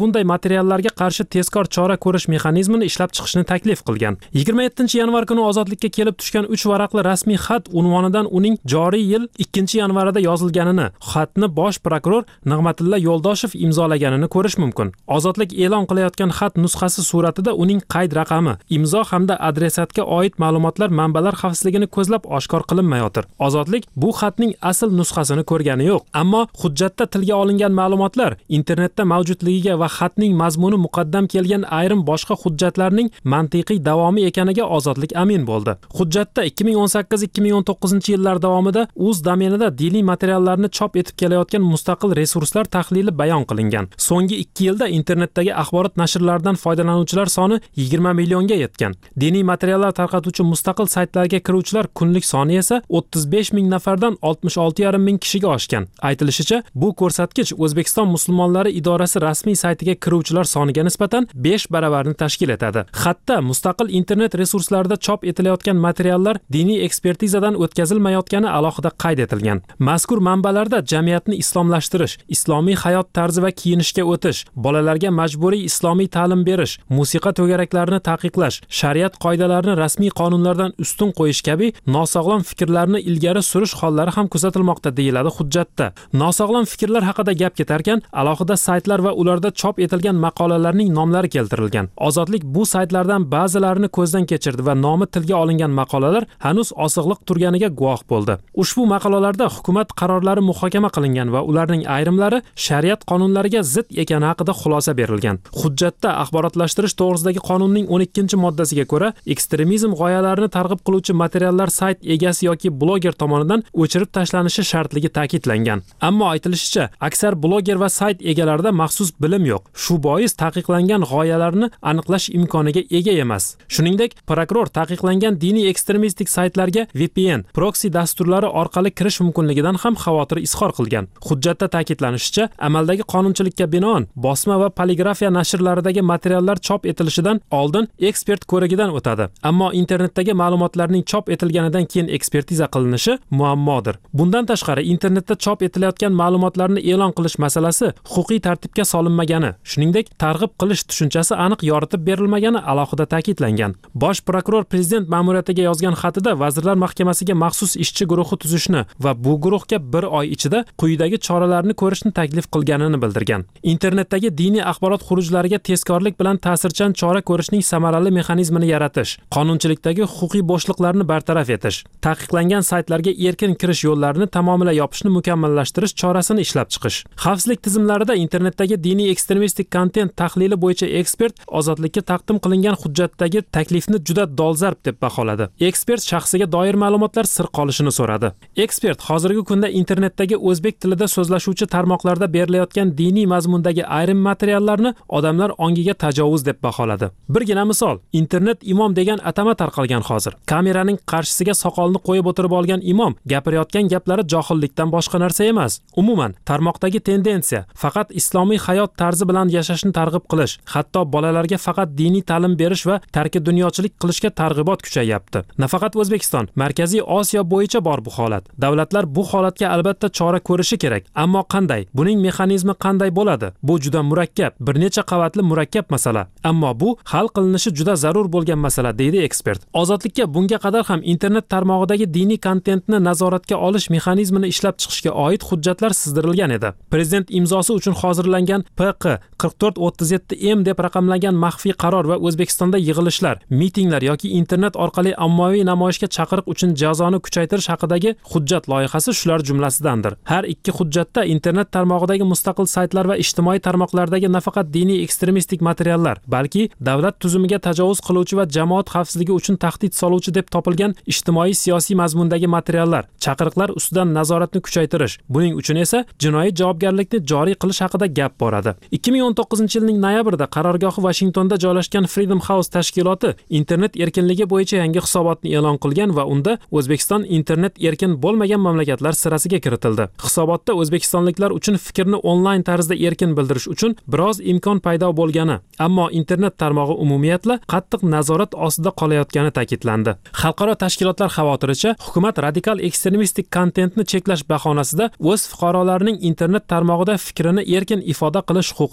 materiallarga qarshi tezkor chora ko'rish mexanizmini ishlab chiqishni taklif qilgan. yigirma yettinchi yanvar kuni ozodlikka kelib tushgan uch varaqli rasmiy xat unvonidan uning joriy yil ikkinchi yanvarida yozilganini, xatni bosh prokuror Nig'matilla Yo'ldoshev imzolaganini ko'rish mumkin. Ozodlik e'lon qilayotgan xat nusxasi suratida uning qayd raqami, imzo hamda adresatga oid ma'lumotlar manbalar xavfsizligini ko'zlab oshkor qilinmayotir. Ozodlik bu xatning asl nusxasini ko'rgani yo'q, ammo hujjatda tilga olingan ma'lumotlar internetda mavjudligiga va xatning mazmuni muqaddam kelgan ayrim boshqa hujjatlarning mantiqiy davomi ekaniga Ozodlik amin bo'ldi. Hujjatda ikki ming o'n sakkiz ikki ming o'n to'qqizinchi yillar davomida uz domenida diniy materiallarni chop etib kelayotgan mustaqil resurslar tahlili bayon qilingan. So'nggi ikki yilda internetdagi axborot nashrlaridan foydalanuvchilar soni yigirma millionga yetgan. Diniy materiallar tarqatuvchi mustaqil saytlarga kiruvchilar kunlik soni esa o'ttiz besh ming nafardan oltmish olti yarim ming kishiga oshgan. Aytilishicha, bu ko'rsatkich O'zbekiston musulmonlari idorasi rasmiy saytiga kiruvchilar soniga nisbatan besh baravarni tashkil etadi. Xatda mustaqil internet resurslarida chop etilayotgan materiallar diniy ekspertizadan o'tkazilmayotgani alohida qayd etilgan. Mazkur manbalarda jamiyatni islomlashtirish, islomiy hayot tarzi va kiyinishga o'tish, bolalarga majburiy islomiy ta'lim berish, musiqa to'garaklarini taqiqlash, shariat qoidalarini rasmiy qonunlardan ustun qo'yish kabi nosog'lom fikrlarni ilgari surish hollari ham kuzatilmoqda deyiladi hujjatda. Nosog'lom fikrlar haqida gap ketarkan, alohida saytlar va ularda chop etilgan maqolalarning nomlari keltirilgan. Ozodlik bu saytlardan ba'zilarini ko'zdan kechirdi va nomi tilga olingan maqolalar hanuz osig'liq turganiga guvoh bo'ldi. Ushbu maqolalarda hukumat qarorlari muhokama qilingan va ularning ayrimlari shariat qonunlariga zid ekani haqida xulosa berilgan. Hujjatda axborotlashtirish to'g'risidagi qonunning o'n ikkinchi moddasiga ko'ra, ekstremizm g'oyalarini targ'ib qiluvchi materiallar sayt egasi yoki bloger tomonidan o'chirib tashlanishi shartligi ta'kidlangan. Ammo aytilishicha, aksar bloger va sayt egalarida maxsus bilim yo'q. Shu bois taqiqlangan g'oyalarni aniqlash imkoniga ega emas. Shuningdek, prokuror taqiqlangan diniy ekstremistik saytlarga V P N, proxy dasturlari orqali kirish mumkinligidan ham xavotir izhor qilgan. Hujjatda ta'kidlanishicha, amaldagi qonunchilikka binoan bosma va poligrafiya nashrlaridagi materiallar chop etilishidan oldin ekspert ko'rigidan o'tadi. Ammo internetdagi ma'lumotlarning chop etilganidan keyin ekspertiza qilinishi muammodir. Bundan tashqari, internetda chop etilayotgan ma'lumotlarni e'lon qilish masalasi huquqiy tartibga solinmagani, shuningdek, targ'ib qilish tushunchasi aniq yoritib berilmagani alohida ta'kidlangan. Bosh prokuror prezident ma'muriyatiga yozgan xatida Vazirlar Mahkamasiga maxsus ishchi guruhi tuzishni va bu guruhga bir oy ichida quyidagi choralarni ko'rishni taklif qilganini bildirgan. Internetdagi diniy axborot xurujlariga tezkorlik bilan ta'sirchan chora ko'rishning samarali mexanizmini yaratish, qonunchilikdagi huquqiy bo'shliqlarni bartaraf etish, taqiqlangan saytlarga erkin kirish yo'llarini tamomila yopishni mukammallashtirish chorasini ishlab chiqish. Xavfsizlik tizimlarida internetdagi diniy ekstremistik kontent tahlili bo'yicha ekspert Ozodlikka taqdim qilingan hujjatdagi taklifni juda dolzarb deb baholadi. Ekspert shaxsiga doir ma'lumotlar sir qolishini so'radi. Ekspert hozirgi kunda internetdagi o'zbek tilida so'zlashuvchi tarmoqlarda berilayotgan diniy mazmundagi ayrim materiallarni odamlar ongiga tajovuz deb baholadi. Birgina misol, internet imom degan atama tarqalgan hozir. Kameraning qarshisiga soqolni qo'yib o'tirib olgan imom gapirayotgan gaplari johillikdan boshqa narsa emas. Umuman, tarmoqdagi tendensiya faqat islomiy hayot tarzi bilan yashashni targ'ib qilish, hatto bolalarga faqat diniy ta'lim berish va tarki dunyochilik qilishga targ'ibot kuchayapti. Nafaqat O'zbekiston, Markaziy Osiyo bo'yicha bor bu holat. Davlatlar bu holatga albatta chora ko'rishi kerak. Ammo qanday? Buning mexanizmi qanday bo'ladi? Bu juda murakkab, bir necha qavatli murakkab masala. Ammo bu hal qilinishi juda zarur bo'lgan masala, deydi ekspert. Ozodlikka bunga qadar ham internet tarmog'idagi diniy kontentni nazoratga olish mexanizmini ishlab chiqishga oid hujjatlar sizdirilgan edi. Prezident imzosi uchun hozirlangan P Q qirq to'rt o'ttiz yetti M deb raqamlangan maxfiy qaror va O'zbekistonda yig'ilishlar, mitinglar yoki internet orqali ommaviy namoyishga chaqiriq uchun jazoni kuchaytirish haqidagi hujjat loyihasi shular jumlasidandir. Har ikki hujjatda internet tarmog'idagi mustaqil saytlar va ijtimoiy tarmoqlardagi nafaqat diniy ekstremistik materiallar, balki davlat tuzumiga tajovuz qiluvchi va jamoat xavfsizligi uchun tahdid soluvchi deb topilgan ijtimoiy siyosiy mazmundagi materiallar, chaqiriqlar ustidan nazoratni kuchaytirish, buning uchun esa jinoiy javobgarlikni joriy qilish haqida gap boradi. ikki ming o'n to'qqizinchi yilning noyabrida qarorgohi Washingtonda joylashgan Freedom House tashkiloti internet erkinligi bo'yicha yangi hisobotni e'lon qilgan va unda O'zbekiston internet erkin bo'lmagan mamlakatlar sirasiga kiritildi. Hisobotda o'zbekistonliklar uchun fikrni onlayn tarzda erkin bildirish uchun biroz imkon paydo bo'lgani, ammo internet tarmog'i umumiyatla qattiq nazorat ostida qolayotgani ta'kidlandi. Xalqaro tashkilotlar xavotiricha, hukumat radikal ekstremistik kontentni cheklash bahonasida o'z fuqarolarining internet tarmog'ida fikrini erkin ifoda qilish huquqini ham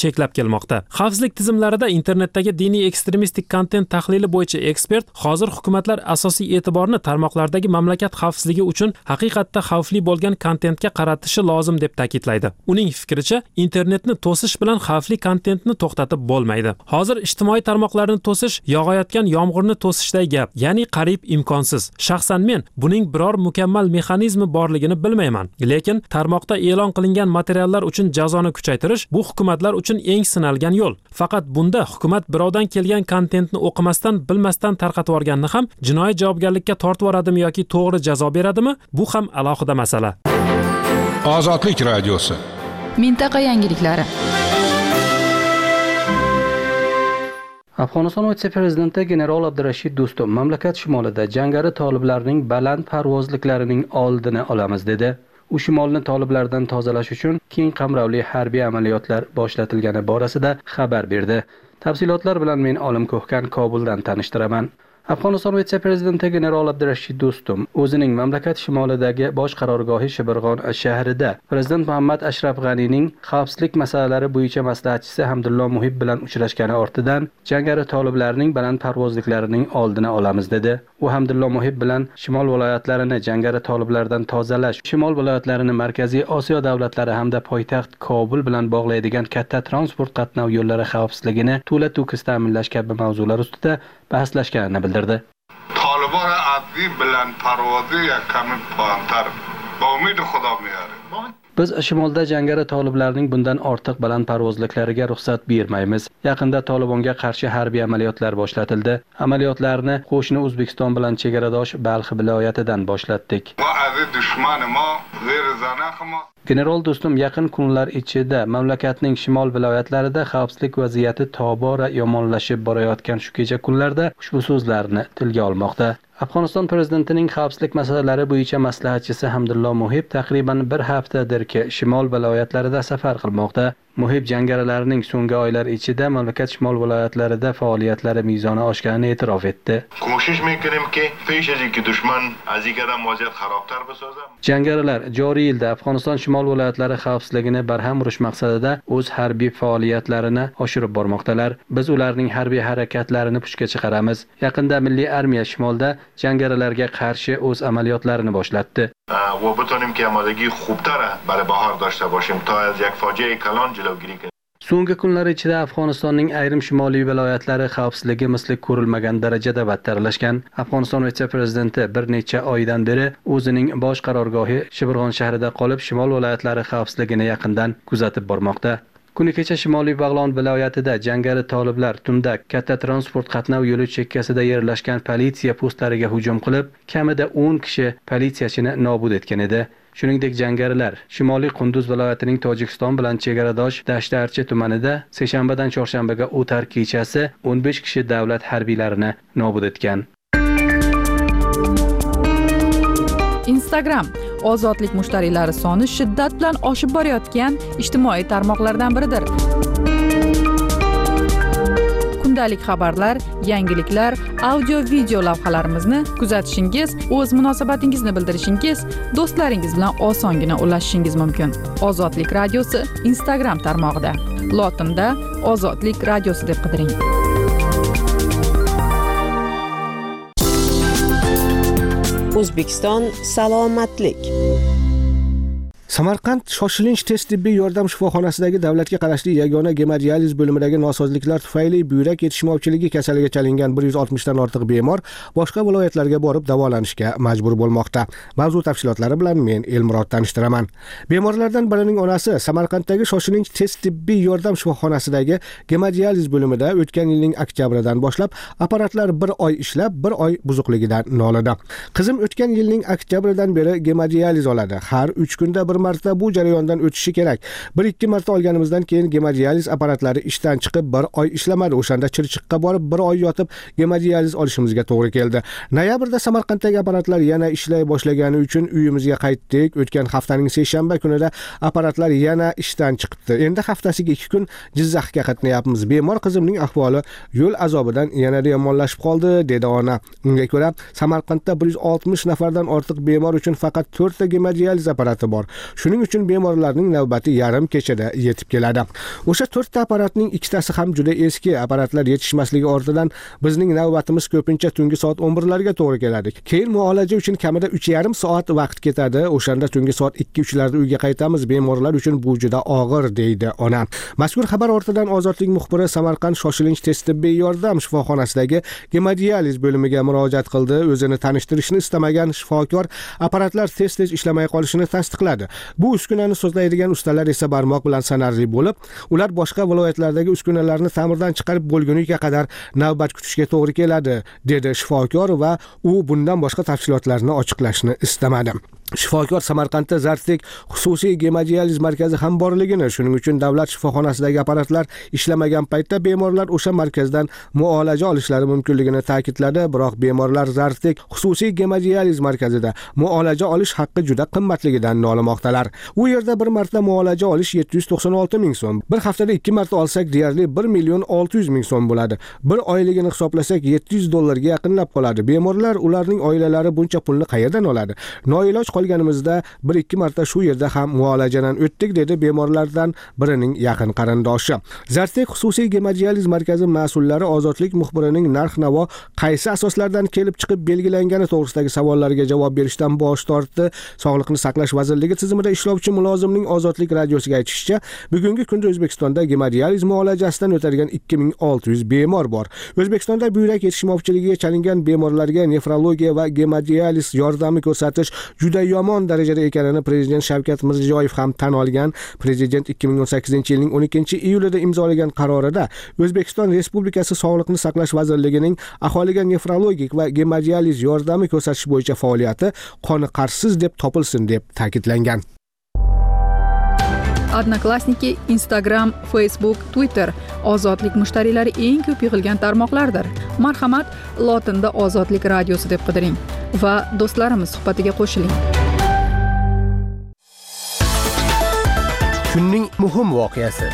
cheklab kelmoqda. Xavfsizlik tizimlarida internetdagi diniy ekstremistik kontent tahlili bo'yicha ekspert hozir hukumatlar asosiy e'tiborni tarmoqlardagi mamlakat xavfsizligi uchun haqiqatda xavfli bo'lgan kontentga qaratishi lozim deb ta'kidlaydi. Uning fikricha, internetni to'sish bilan xavfli kontentni to'xtatib bo'lmaydi. Hozir ijtimoiy tarmoqlarni to'sish yog'ayotgan yomg'irni to'sishday gap, ya'ni qariyb imkonsiz. Shaxsan men buning biror mukammal mexanizmi borligini bilmayman, lekin tarmoqda e'lon qilingan materiallar uchun jazoni kuchaytirish bu hukumatlar uchun eng sinalgan yo'l. Faqat bunda hukumat birovdan kelgan kontentni o'qimasdan, bilmasdan tarqatib yuborganni ham jinoiy javobgarlikka tortib yuboradimi yoki to'g'ri jazo beradimi? Bu ham alohida masala. Ozodlik radiosi. Mintaqa yangiliklari. Afg'oniston vitse-prezidenti general Abdurashid Do'stum mamlakat shimolida jangari toliblarning baland parvozliklarining oldini olamiz dedi. U shimolni toliblardan tozalash uchun keng qamrovli harbiy amaliyotlar boshlatilgani borasida xabar berdi. Tafsilotlar bilan men Olim Ko'hkan Kobuldan tanishtiraman. Afg'oniston vitse-prezidenti general Abdurashid Do'stum o'zining mamlakat shimolidagi bosh qarorgohi Shibirg'on shahrida prezident Muhammad Ashraf G'anining xavfsizlik masalalari bo'yicha maslahatchisi Hamdullo Muhib bilan uchrashgani ortidan jangari toliblarning baland parvozliklarining oldini olamiz dedi. U Hamdullo Muhib bilan shimol viloyatlarini jangari toliblardan tozalash, shimol viloyatlarini Markaziy Osiyo davlatlari hamda poytaxt Kobul bilan bog'laydigan katta transport qatnov yo'llari xavfsizligini to'la-to'kis ta'minlash kabi mavzular ustida bahslashganini bildirdi. Toliblar adli bilan parvozi yakami poantar. Ba umid Xudo meyari. Biz shimolda jangari toliblarning bundan ortiq baland parvozliklariga ruxsat bermaymiz. Yaqinda Tolibonga qarshi harbiy amaliyotlar boshlatildi. Amaliyotlarni qo'shni O'zbekiston bilan chegaradosh Balx viloyatidan boshlatdik. General Do'stum yaqin kunlar ichida mamlakatning shimol viloyatlarida xavfsizlik vaziyati tobora yomonlashib borayotgan shu kecha kunlarda ushbu so'zlarni tilga olmoqda. Afg'oniston prezidentining xavfsizlik masalalari bo'yicha maslahatchisi Hamdullo Muhib taqriban bir haftadirki shimol viloyatlarida safar qilmoqda. Muhib jangarilarning so'nggi oylar ichida mamlakat shimol viloyatlarida faoliyatlari mezoni oshganini e'tirof etdi. Ko'shish mekanimki, pesh az ikki dushman az ikkadan vaziyat xarobtar bo'lsa, jangarilar joriy yilda Afg'oniston shimol viloyatlari xavfsizligini barham urish maqsadida o'z harbiy faoliyatlarini oshirib bormoqdalar. Biz ularning harbiy harakatlarini pushga chiqaramiz. Yaqinda Milliy armiya shimolda jangarilarga qarshi o'z amaliyotlarini boshlatdi. Va butanim ki amadagi xubtara baribir bahor dashta boshim to az yak fojia kalon jilogiri qildi. So'nggi kunlar ichida Afg'onistonning ayrim shimoliy viloyatlari xavfsizligi misli ko'rilmagan darajada battarlashgan. Afg'oniston vitse-prezidenti bir necha oydan beri o'zining bosh qarorgohi Shibirg'on shahrida qolib, shimol viloyatlari xavfsizligini yaqindan kuzatib bormoqda. Kuni kecha Shimoliy Bag'lon viloyatida jangari toliblar tunda katta transport qatnov yo'li chekkasida yerlashgan politsiya postlariga hujum qilib, kamida o'n kishi politsiyachini nobud etgan edi. Shuningdek, jangarilar Shimoliy Qunduz viloyatining Tojikiston bilan chegaradosh Dashtarchi tumanida seshanbadan chorshanbaga o'tar kechasi o'n besh kishi davlat harbiylarini nobud etgan. Instagram ozodlik mushtariylari soni shiddat bilan oshib borayotgan ijtimoiy tarmoqlardan biridir. Kundalik xabarlar, yangiliklar, audio-video lavhalarimizni kuzatishingiz, o'z munosabatingizni bildirishingiz, do'stlaringiz bilan osongina ulashishingiz mumkin. Ozodlik radiosi Instagram tarmog'ida. Lotinda Ozodlik radiosi deb qidiring. O'zbekiston salomatlik. Samarqand shoshilinch tez tibbiy yordam shifoxonasidagi davlatga qarashli yagona gemodializ bo'limidagi nosozliklar tufayli buyrak yetishmovchiligi kasaliga chalingan bir yuz oltmish dan ortiq bemor boshqa viloyatlarga borib davolanishga majbur bo'lmoqda. Mavzu tafsilotlari bilan men Elmurod tanishtiraman. Bemorlardan birining onasi Samarqanddagi shoshilinch tez tibbiy yordam shifoxonasidagi gemodializ bo'limida o'tgan yilning oktyabridan boshlab apparatlar bir oy ishlab, bir oy buzuqligidan nolidi. Qizim o'tgan yilning oktyabridan beri gemodializ oladi. Har uch kunda bir marta bu jarayondan o'tishi kerak. bir ikki marta olganimizdan keyin gemodializ apparatlari ishdan chiqib bir oy ishlamadi. O'shanda Chirchiqqa borib bir oy yotib gemodializ olishimizga to'g'ri keldi. Noyabrda Samarqanddagi apparatlar yana ishlay boshlagani uchun uyimizga qaytdik. O'tgan haftaning seshanba kunida apparatlar yana ishdan chiqibdi. Endi haftasiga ikki kun Jizzaxga qatnayapmiz. Bemor qizimning ahvoli yo'l azobidan yanada yomonlashib qoldi, dedi ona. Unga ko'ra, Samarqandda bir yuz oltmish nafardan ortiq bemor uchun faqat to'rtta gemodializ apparati bor. Shuning uchun bemorlarning navbati yarim kechada yetib keladi. O'sha to'rtta apparatning ikkitasi ham juda eski apparatlar yetishmasligi ortidan bizning navbatimiz ko'pincha tungi soat o'n birlarga to'g'ri keladi. Keyin muolaja uchun kamida uch yarim soat vaqt ketadi. O'shanda tungi soat ikki uch larda uyga qaytamiz. Bemorlar uchun bu juda og'ir, deydi ona. Mazkur xabar ortidan Ozodlik muxbiri Samarqand shoshilinch tez tibbiy yordam shifoxonasidagi gemodializ bo'limiga murojaat qildi. O'zini tanishtirishni istamagan shifokor apparatlar tez-tez ishlamay qolishini tasdiqladi. Bu uskunani sozlaydigan ustalar esa barmoq bilan sanarli bo'lib, ular boshqa viloyatlardagi uskunalarni ta'mirdan chiqarib bo'lguniga qadar navbat kutishga to'g'ri keladi, dedi shifokor va u bundan boshqa tafsilotlarni ochiqlashni istamadi. Shifokor Samarqandda Zartek xususiy gemodializ markazi ham borligini, shuning uchun davlat shifoxonasidagi apparatlar ishlamagan paytda bemorlar o'sha markazdan muolaja olishlari mumkinligini ta'kidladi. Biroq bemorlar Zartek xususiy gemodializ markazida muolaja olish haqqi juda qimmatligidan nolimoqdalar. U yerda bir marta muolaja olish yetti yuz to'qson olti ming so'm. Bir haftada ikki marta olsak deyarli bir million olti yuz ming so'm bo'ladi. Bir oyligini hisoblasak yetti yuz dollarga yaqinlab qoladi. Bemorlar, ularning oilalari buncha pulni qayerdan oladi? Noiloj qolganimizda bir ikki marta shu yerda ham muolajadan o'tdik, dedi bemorlardan birining yaqin qarindoshi. Zartek xususiy gemodializ markazi mas'ullari Ozodlik muxbirining narx-navo qaysi asoslardan kelib chiqib belgilangani to'g'risidagi savollariga javob berishdan bosh tortdi. Sog'liqni saqlash vazirligi tizimida ishlovchi mulozimning Ozodlik radiosiga aytishicha, bugungi kunda O'zbekistonda gemodializ muolajasidan o'tadigan ikki ming olti yuz bemor bor. O'zbekistonda buyrak yetishmovchiligiga chalingan bemorlarga nefrologiya va gemodializ yordami ko'rsatish juda yomon darajada ekanini Prezident Shavkat Mirziyoyev ham tan olgan. Prezident ikki ming o'n sakkizinchi yilning o'n ikkinchi iyulida imzolagan qarorida O'zbekiston Respublikasi Sog'liqni saqlash vazirligining aholiga nefrologik va gemodializ yordami ko'rsatish bo'yicha faoliyati qoniqarsiz deb topilsin deb ta'kidlangan. Odnoklassniki, Instagram, Facebook, Twitter Ozodlik mushtariylari eng ko'p yig'ilgan tarmoqlardir. Marhamat, lotinda Ozodlik radiosi deb qidiring va do'stlarimiz suhbatiga qo'shiling. Kunning muhim voqeasi.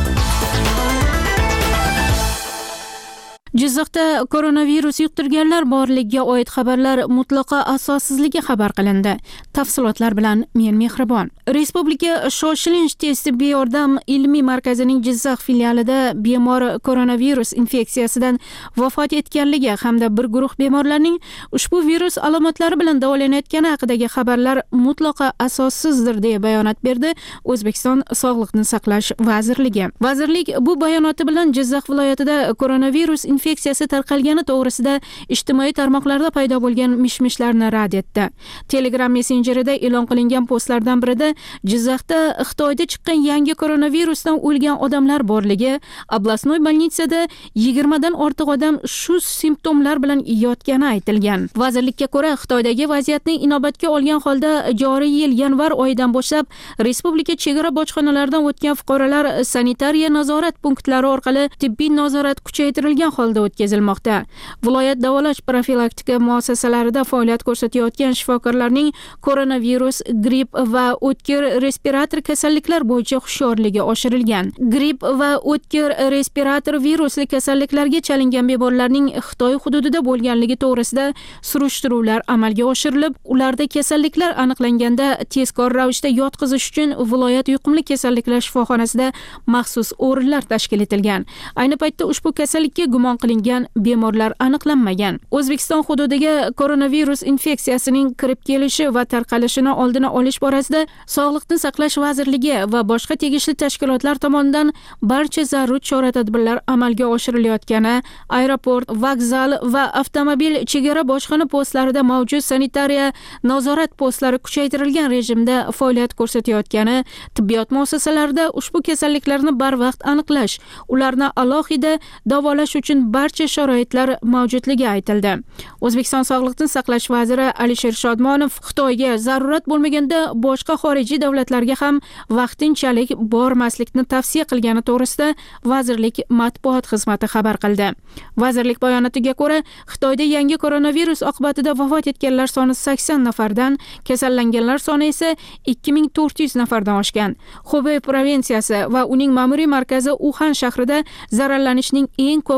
Jizzaxda koronavirus yuqtirganlar borligiga oid xabarlar mutlaqo asossizligi xabar qilindi. Tafsilotlar bilan men Mehribon. Respublika shoshilinch tez tibbiy yordam ilmiy markazining Jizzax filialida bemor koronavirus infeksiyasidan vafot etganligi hamda bir guruh bemorlarning ushbu virus alomatlari bilan davolanayotgani haqidagi xabarlar mutlaqo asossizdir deya bayonot berdi O'zbekiston Sog'liqni saqlash vazirligi. Vazirlik bu bayonoti bilan Jizzax viloyatida koronavirus infeksiyasi tarqalgani to'g'risida ijtimoiy tarmoqlarda paydo bo'lgan mish-mishlarni rad etdi. Telegram messenjerida e'lon qilingan postlardan birida Jizzaxda Xitoyda chiqqan yangi koronavirusdan o'lgan odamlar borligi, Oblastnoy bolnitsada yigirmadan ortiq odam shu simptomlar bilan yotgani aytilgan. Vazirlikka ko'ra, Xitoydagi vaziyatni inobatga olgan holda joriy yil yanvar oyidan boshlab respublika chegara bojxonalaridan o'tgan fuqarolar sanitariya nazorat punktlari orqali tibbiy nazorat kuchaytirilgan holda o'tkazilmoqda. Viloyat davolash profilaktika muassasalarida faoliyat ko'rsatayotgan shifokorlarning koronavirus, gripp va o'tkir respirator kasalliklar bo'yicha hushyorligi oshirilgan. Gripp va o'tkir respirator virusli kasalliklarga chalingan bemorlarning Xitoy hududida bo'lganligi to'g'risida surishtiruvlar amalga oshirilib, ularda kasalliklar aniqlanganda tezkor ravishda yotqizish uchun viloyat yuqumli kasalliklar shifoxonasida maxsus o'rinlar tashkil etilgan. Ayni paytda ushbu kasallikka gumon qilingan bemorlar aniqlanmagan. O'zbekiston hududiga koronavirus infeksiyasining kirib kelishi va tarqalishini oldini olish borasida Sog'liqni saqlash vazirligi va boshqa tegishli tashkilotlar tomonidan barcha zarur chora-tadbirlar amalga oshirilayotgani, aeroport, vokzal va avtomobil chegara bojxona postlarida mavjud sanitariya nazorat postlari kuchaytirilgan rejimda faoliyat ko'rsatayotgani, tibbiyot muassasalarida ushbu kasalliklarni barvaqt aniqlash, ularni alohida davolash uchun barcha sharoitlar mavjudligi aytildi. O'zbekiston Sog'liqni saqlash vaziri Alisher Shodmonov Xitoyga zarurat bo'lmaganda boshqa xorijiy davlatlarga ham vaqtinchalik bormaslikni tavsiya qilgani to'g'risida vazirlik matbuot xizmati xabar qildi. Vazirlik bayonotiga ko'ra, Xitoyda yangi koronavirus oqibatida vafot etganlar soni sakson nafardan, kasallanganlar soni esa ikki ming to'rt yuz nafardan oshgan. Xubey provinsiyasi va uning ma'muriy markazi Uxan shahrida zararlanishning eng ko'p holati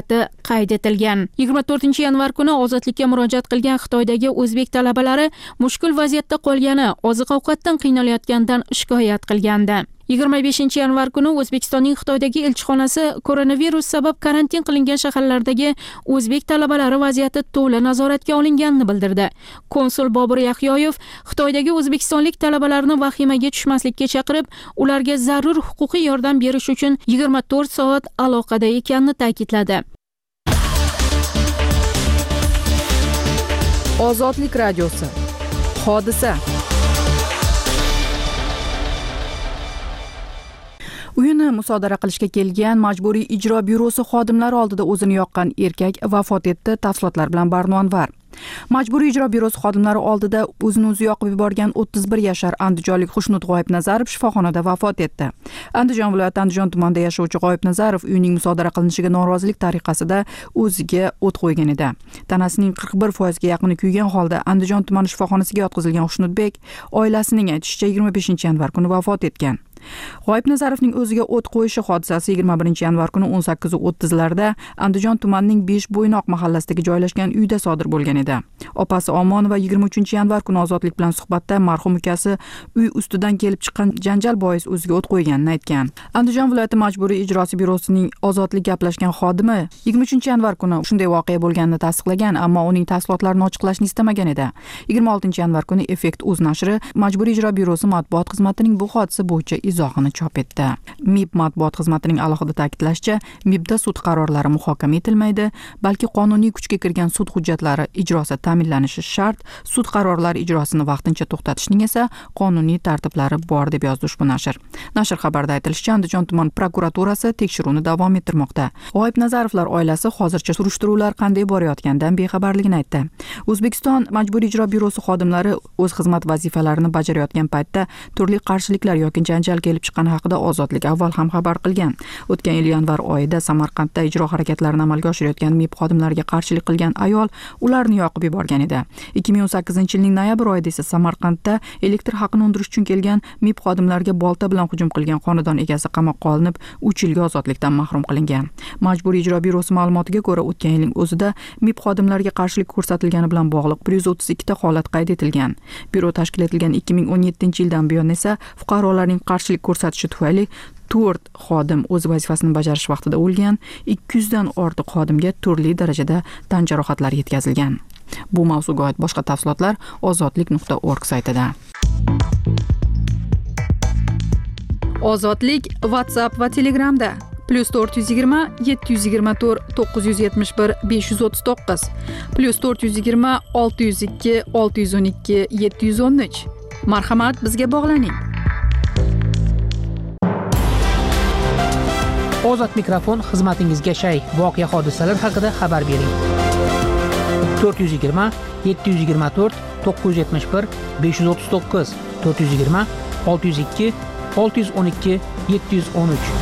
holati qayd etilgan. yigirma to'rtinchi yanvar kuni ozodlikka murojaat qilgan Xitoydagi o'zbek talabalari mushkul vaziyatda qolgani, oziq-ovqatdan qiynalayotganidan shikoyat qilgandi. yigirma beshinchi yanvar kuni O'zbekistonning Xitoydagi elchixonasi koronavirus sabab karantin qilingan shaharlardagi o'zbek talabalari vaziyati to'la nazoratga olinganini bildirdi. Konsul Bobur Yahyoyev Xitoydagi o'zbekistonlik talabalarni vahimaga tushmaslikka chaqirib, ularga zarur huquqiy yordam berish uchun yigirma to'rt soat aloqada ekanini ta'kidladi. Ozodlik radiosi. Hodisa. Uyini musodara qilishga kelgan majburiy ijro byurosi xodimlari oldida o'zini yoqqan erkak vafot etdi. Tafsilotlar bilan Barno Anvar. Majburiy ijro byurosi xodimlari oldida o'zini o'zi yoqib yuborgan o'ttiz bir yashar andijonlik Xushnud G'oyibnazarov shifoxonada vafot etdi. Andijon viloyati Andijon tumanida yashovchi G'oyibnazarov uyning musodara qilinishiga norozilik tariqasida o'ziga o't qo'ygan edi. Tanasining qirq bir foizga yaqini kuygan holda Andijon tumani shifoxonasiga yotqizilgan Xushnudbek oilasining aytishicha yigirma beshinchi yanvar kuni vafot etgan. G'oyibnazarovning o'ziga o't qo'yishi hodisasi yigirma birinchi yanvar kuni o'n sakkiz o'ttiz larda Andijon tumanining besh Bo'ynoq mahallasidagi joylashgan uyda sodir bo'lgan edi. Opasi Omonova yigirma uchinchi yanvar kuni Ozodlik bilan suhbatda marhum ukasi uy ustidan kelib chiqqan janjal bois o'ziga o't qo'yganini aytgan. Andijon viloyati majburiy ijrosi byurosining Ozodlik gaplashgan xodimi yigirma uchinchi yanvar kuni shunday voqea bo'lganini tasdiqlagan, ammo uning tafsilotlarini ochiqlashni istamagan edi. yigirma oltinchi yanvar kuni Effekt uz nashri majburiy ijro byurosi matbuot xizmatining bu hodisa bo'yicha izohini chop etdi. M I B matbuot xizmatining alohida ta'kidlashicha, M I Bda sud qarorlari muhokama etilmaydi, balki qonuniy kuchga kirgan sud hujjatlari ijrosi ta'minlanishi shart. Sud qarorlari ijrosini vaqtincha to'xtatishning esa qonuniy tartiblari bor deb yozdi ushbu nashr. Nashr xabarida aytilishicha, Andijon tuman prokuraturasi tekshiruvni davom ettirmoqda. G'oyibnazarovlar oilasi hozircha surishtiruvlar qanday borayotganidan bexabarligini aytdi. O'zbekiston majburiy ijro byurosi xodimlari o'z xizmat vazifalarini bajarayotgan paytda turli qarshiliklar yoki janjal kelib chiqqani haqida Ozodlik avval ham xabar qilgan. O'tgan yil yanvar oyida Samarqandda ijro harakatlarini amalga oshirayotgan M I B xodimlariga qarshilik qilgan ayol ularni yoqib yuborgan edi. ikki ming o'n sakkizinchi yilning noyabr oyida esa Samarqandda elektr haqini undirish uchun kelgan M I B xodimlariga bolta bilan hujum qilgan xonadon egasi qamoqqa olinib, uch yilga ozodlikdan mahrum qilingan. Majburiy ijro byurosi ma'lumotiga ko'ra, o'tgan yilning o'zida M I B xodimlariga qarshilik ko'rsatilgani bilan bog'liq bir yuz o'ttiz ikkita holat qayd etilgan. Byuro tashkil etilgan ikki ming o'n yettinchi yildan buyon esa fuqarolarning qarshilik ko'rsatishi tufayli to'rt xodim o'z vazifasini bajarish vaqtida o'lgan, ikki yuz dan ortiq xodimga turli darajada tan jarohatlari yetkazilgan. Bu mavzuga oid boshqa tafsilotlar ozodlik nuqta org saytida. Ozodlik WhatsApp va Telegramda plus to'rt yuz yigirma yetti yuz yigirma to'rt to'qqiz yuz yetmish bir besh yuz o'ttiz to'qqiz plus to'rt yuz yigirma olti yuz ikki olti yuz o'n ikki yetti yuz o'n uch. Marhamat, bizga bog'laning. Ozod mikrofon xizmatingizga shay. Voqea hodisalar haqida xabar bering. to'rt yuz yigirma yetti yuz yigirma to'rt to'qqiz yuz yetmish bir besh yuz o'ttiz to'qqiz to'rt yuz yigirma olti yuz ikki olti yuz o'n ikki yetti yuz o'n uch.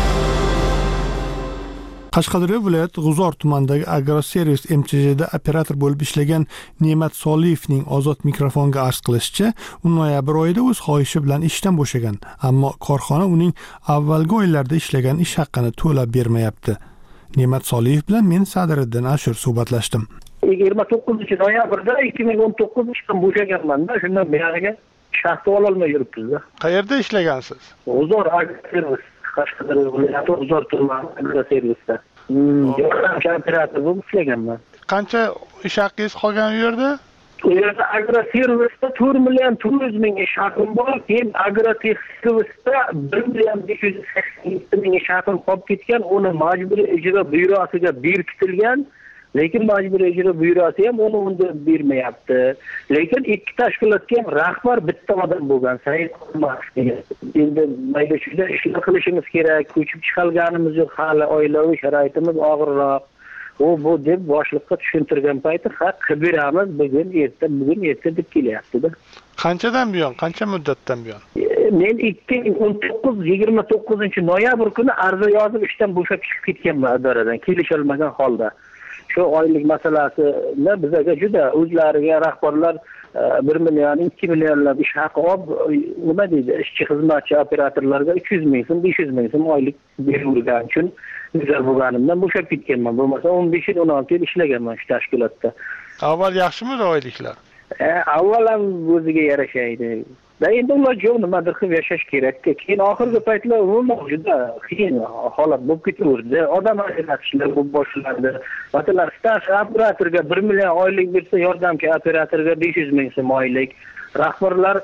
Qashqadaryo viloyat G'uzor tumanidagi Agroservis M Ch Jda operator bo'lib ishlagan Ne'mat Soliyevning Ozod mikrofonga arz qilishicha, u noyabr oyida o'z xohishi bilan ishdan bo'shagan, ammo korxona uning avvalgi oylarda ishlagan ish haqqini to'lab bermayapti. Ne'mat Soliyev bilan men Sadiriddin Ashur suhbatlashdim. yigirma to'qqizinchi noyabrda ikki ming o'n to'qqiz ishdan bo'shaganman-da, shundan beriga shaxta ololmay yuribmiz-da. Qayerda ishlagansiz? G'uzor Agroservis, Qashqadaryo viloyati G'uzor tumani Agroservisda. Yordamchi operator bo'lib ishlaganman. Qancha ish haqingiz qolgan u yerda? U yerda Agroservisda to'rt million to'rt yuz ming ish haqim bor, keyin Agrotexservisda bir million besh yuz sakson yetti ming ish haqim qolib ketgan, uni majburiy ijro byurosiga berkitilgan. Lekin majburiy ijro byurosi ham uni unda bermayapti. Lekin ikki tashkilotga ham rahbar bitta odam bo'lgan, Said Qurmatov degan. Endi mayda shunda ishlar qilishimiz kerak, ko'chib chiqalganimiz yo'q, hali oilaviy sharoitimiz og'irroq. U bu deb boshliqqa tushuntirgan payti, ha, qilib beramiz, bugun erta, bugun erta deb kelyapti-da. Qanchadan buyon, qancha muddatdan buyon? Men ikki ming o'n to'qqiz yigirma to'qqizinchi noyabr kuni arza yozib ishdan bo'shab chiqib ketganman idoradan, kelisholmagan holda. Shu oylik masalasini bizga juda o'zlariga rahbarlar bir million ikki millionlab ish haqi olib nima deydi ishchi xizmatchi operatorlarga uch yuz ming so'm besh yuz ming so'm oylik berilgani uchun uzr bo'lganimdan bo'shab ketganman. Bo'lmasa o'n besh yil o'n olti yil ishlaganman shu tashkilotda. Avval yaxshimi oyliklar? E, avval ham o'ziga yarasha edi. Da endi ular jo'q nimadir qilib yashash kerak. Keyin oxirgi paytlar umuman juda qiyin holat bo'lib ketaverdi. Odam ajratishlar bo'lib boshlandi. Masalan, staj operatorga bir million oylik bersa, yordamchi operatorga besh yuz ming so'm oylik. Rahbarlar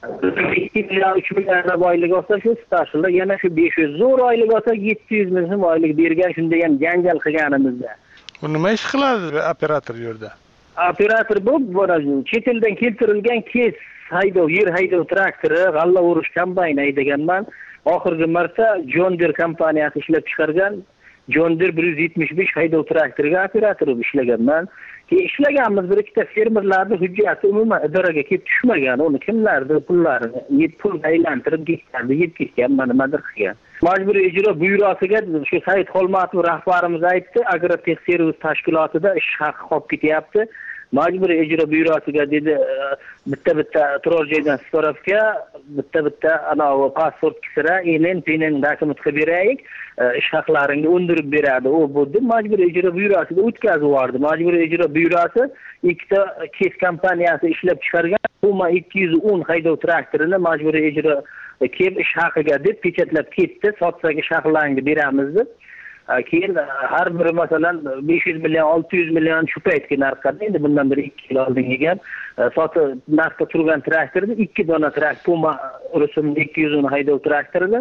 ikki million uch million oylik olsa, shu stajlar yana shu besh yuz zo'r oylik olsa yetti yuz ming so'm oylik bergan, shunda ham janjal qilganimizda. Bu nima ish qiladi operator yerda? Operator bu chet eldan keltirilgan kes haydov, yer haydov traktori, g'alla o'rish kombayn haydaganman. Oxirgi marta John Deere kompaniyasi ishlab chiqargan John Deere bir yuz yetmish besh haydov traktoriga operator bo'lib ishlaganman. Keyin ishlaganmiz bir ikkita fermerlarning hujjati umuman idoraga kelib tushmagan. Uni kimlardir pullarini yeb pul aylantirib gektarda yeb ketgan, nimadir qilgan. Majburiy ijro byurosiga shu Said Xolmatov rahbarimiz aytdi, Agrotech servis tashkilotida ish haqi qolib ketyapti. Majburiy ijro byurosiga dedi, bitta-bitta turar joydan spravka, bitta-bitta anavi pasport kisra, enen, penen dokument qilib beraylik, ish haqlaringni undirib beradi. U bu deb majburiy ijro byurosiga o'tkazib yubordi. Majburiy ijro byurosi ikkita kes kompaniyasi ishlab chiqargan Puma ikki yuz o'n haydov traktorini majburiy ijro kelib ish haqiga deb pechatlab ketdi. Sotsak ish haqlaringni beramiz deb. Keyin har biri masalan besh yuz million olti yuz million shu paytga narxda, endi bundan bir ikki yil oldin kelgan sotib narxda turgan traktorni ikki dona traktor Puma rusumli ikki yuz o'n haydov traktorni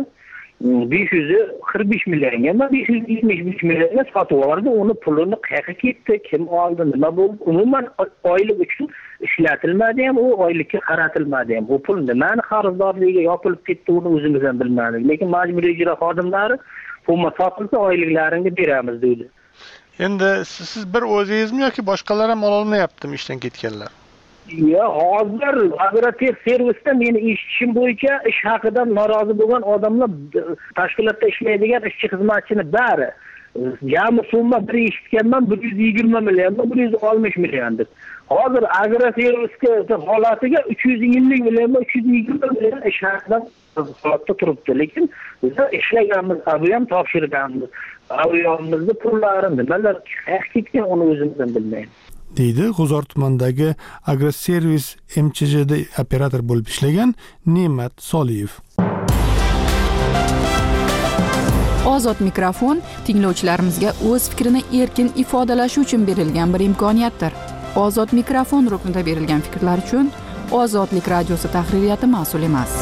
besh yuz qirq besh millionga, besh yuz yetmish besh millionga sotib yubordi. Uni pulini qayerga ketdi, kim oldi, nima bo'ldi? Umuman oylik uchun ishlatilmadi ham, u oylikka qaratilmadi ham. Bu pul nimani qarzdorligiga yopilib ketdi, uni o'zimiz ham bilmadik. Lekin majburiy ijro xodimlari Puma sotilsa oyliklarini beramiz dedi. Endi siz bir o'zingizmi yoki boshqalar ham ololmayaptimi ishdan ketganlar? Ya, hozir Agrotech servisda meni eshitishim bo'yicha ish haqidan norozi bo'lgan odamlar tashkilotda ishlaydigan ishchi xizmatchini bari jami summa bir eshitganman bir yuz yigirma million, bir yuz oltmish million deb. Hozir agroservisga holatiga uch yuz ellik million, uch yuz yigirma million ish haqidan holatda turibdi. Lekin biz ishlaganmiz, bu ham topshirganmiz. Aviyomizda pullarini nimalar qayerga ketgan, uni o'zimiz ham bilmaymiz. deydi G'uzor tumanidagi agroservis M Ch Jda operator bo'lib ishlagan Ne'mat Soliyev. Ozod mikrofon tinglovchilarimizga o'z fikrini erkin ifodalashi uchun berilgan bir imkoniyatdir. Ozod mikrofon ruknida berilgan fikrlar uchun Ozodlik radiosi tahririyati mas'ul emas.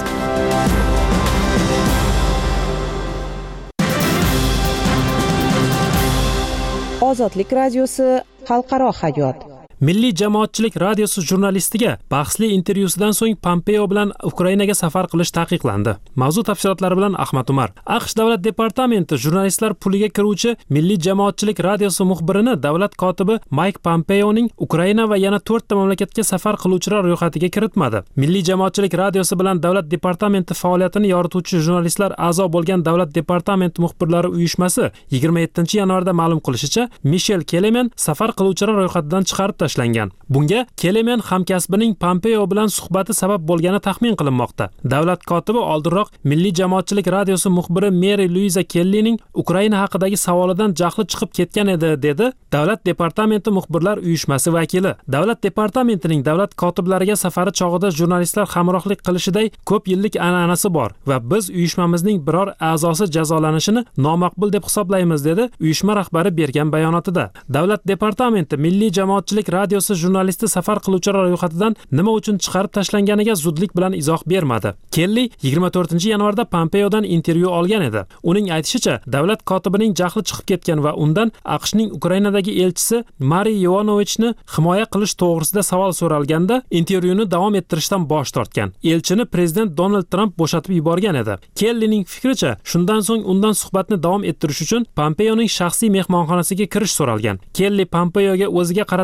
Ozodlik radiosi xalqaro hayot. Milliy jamoatchilik radiosi jurnalistiga bahsli intervyusidan so'ng Pompeo bilan Ukrainaga safar qilish taqiqlandi. Mavzu tafsilotlari bilan Ahmad Umar. AQSh davlat departamenti jurnalistlar puliga kiruvchi Milliy jamoatchilik radiosi muxbirini davlat kotibi Mike Pompeoning Ukraina va yana to'rtta mamlakatga safar qiluvchilar ro'yxatiga kiritmadi. Milliy jamoatchilik radiosi bilan davlat departamenti faoliyatini yorituvchi jurnalistlar a'zo bo'lgan davlat departamenti muxbirlari uyushmasi yigirma yettinchi yanvarda ma'lum qilishicha, Michel Kelemen safar qiluvchilar ro'yxatidan chiqarib tashlangan. Bunga Kelemen hamkasbining Pompeo bilan suhbati sabab bo'lgani taxmin qilinmoqda. Davlat kotibi oldinroq Milliy jamoatchilik radiosi muxbiri Mary Louisa Kellyning Ukraina haqidagi savolidan jahli chiqib ketgan edi, dedi davlat departamenti muxbirlar uyushmasi vakili. Davlat departamentining davlat kotiblariga safari chog'ida jurnalistlar hamrohlik qilishiday ko'p yillik an'anasi bor va biz uyushmamizning biror a'zosi jazolanishini nomaqbul deb hisoblaymiz, dedi uyushma rahbari bergan bayonotida. Davlat departamenti Milliy jamoatchilik radiosi jurnalisti safar qiluvchilar ro'yxatidan nima uchun chiqarib tashlanganiga zudlik bilan izoh bermadi. Kelly yigirma to'rtinchi yanvarda Pompeodan intervyu olgan edi. Uning aytishicha, davlat kotibining jahli chiqib ketgan va undan AQShning Ukrainadagi elchisi Mariy Ivanovichni himoya qilish to'g'risida savol so'ralganda intervyuni davom ettirishdan bosh tortgan. Elchini prezident Donald Trump bo'shatib yuborgan edi. Kellyning fikricha, shundan so'ng undan suhbatni davom ettirish uchun Pompeoning shaxsiy mehmonxonasiga kirish so'ralgan. Kelly Pompeoga o'ziga qarata qichqirgan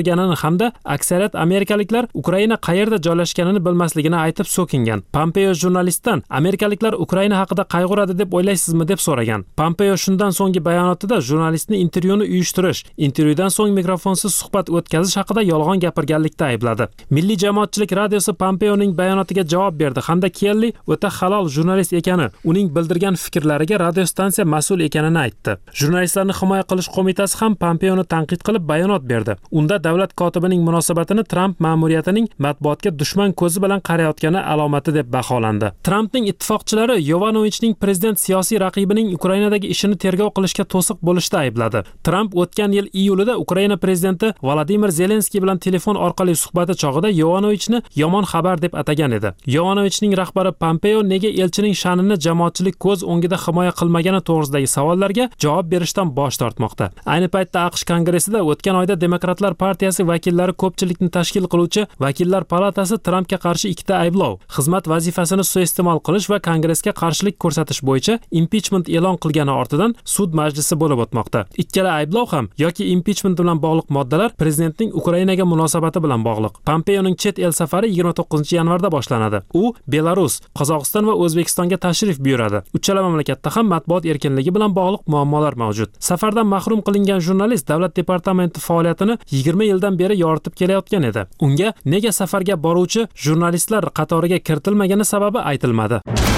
chalg'irganini hamda aksariyat amerikaliklar Ukraina qayerda joylashganini bilmasligini aytib so'kingan. Pompeo jurnalistdan amerikaliklar Ukraina haqida qayg'uradi deb o'ylaysizmi deb so'ragan. Pompeo shundan so'nggi bayonotida jurnalistni intervyuni uyushtirish, intervyudan so'ng mikrofonsiz suhbat o'tkazish haqida yolg'on gapirganlikda aybladi. Milliy jamoatchilik radiosi Pompeoning bayonotiga javob berdi hamda Kelli o'ta halol jurnalist ekani, uning bildirgan fikrlariga radiostansiya mas'ul ekanini aytdi. Jurnalistlarni himoya qilish qo'mitasi ham Pompeoni tanqid qilib bayonot berdi. Unda davlat kotibining munosabatini Trump ma'muriyatining matbuotga dushman ko'zi bilan qarayotgani alomati deb baholandi. Trumpning ittifoqchilari Yovanovichning prezident siyosiy raqibining Ukrainadagi ishini tergov qilishga to'siq bo'lishda aybladi. Trump o'tgan yil iyulida Ukraina prezidenti Vladimir Zelenskiy bilan telefon orqali suhbati chog'ida Yovanovichni yomon xabar deb atagan edi. Yovanovichning rahbari Pompeo nega elchining sha'nini jamoatchilik ko'z o'ngida himoya qilmagani to'g'risidagi savollarga javob berishdan bosh tortmoqda. Ayni paytda AQSh kongressida o'tgan oyda Demokratlar partiyasi vakillari ko'pchilikni tashkil qiluvchi Vakillar palatasi Trumpga qarshi ikkita ayblov, xizmat vazifasini suiiste'mol qilish va kongressga qarshilik ko'rsatish bo'yicha impichment e'lon qilgani ortidan sud majlisi bo'lib o'tmoqda. Ikkala ayblov ham yoki impichment bilan bog'liq moddalar prezidentning Ukrainaga munosabati bilan bog'liq. Pompeoning chet el safari yigirma to'qqizinchi yanvarda boshlanadi. U Belarus, Qozog'iston va O'zbekistonga tashrif buyuradi. Uchala mamlakatda ham matbuot erkinligi bilan bog'liq muammolar mavjud. Safardan mahrum qilingan jurnalist davlat departamenti faoliyatini yigirma yildan beri yoritib kelayotgan edi. Unga nega safarga boruvchi jurnalistlar qatoriga kiritilmagani sababi aytilmadi.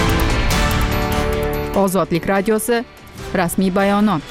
Ozodlik radiosi rasmiy bayonot.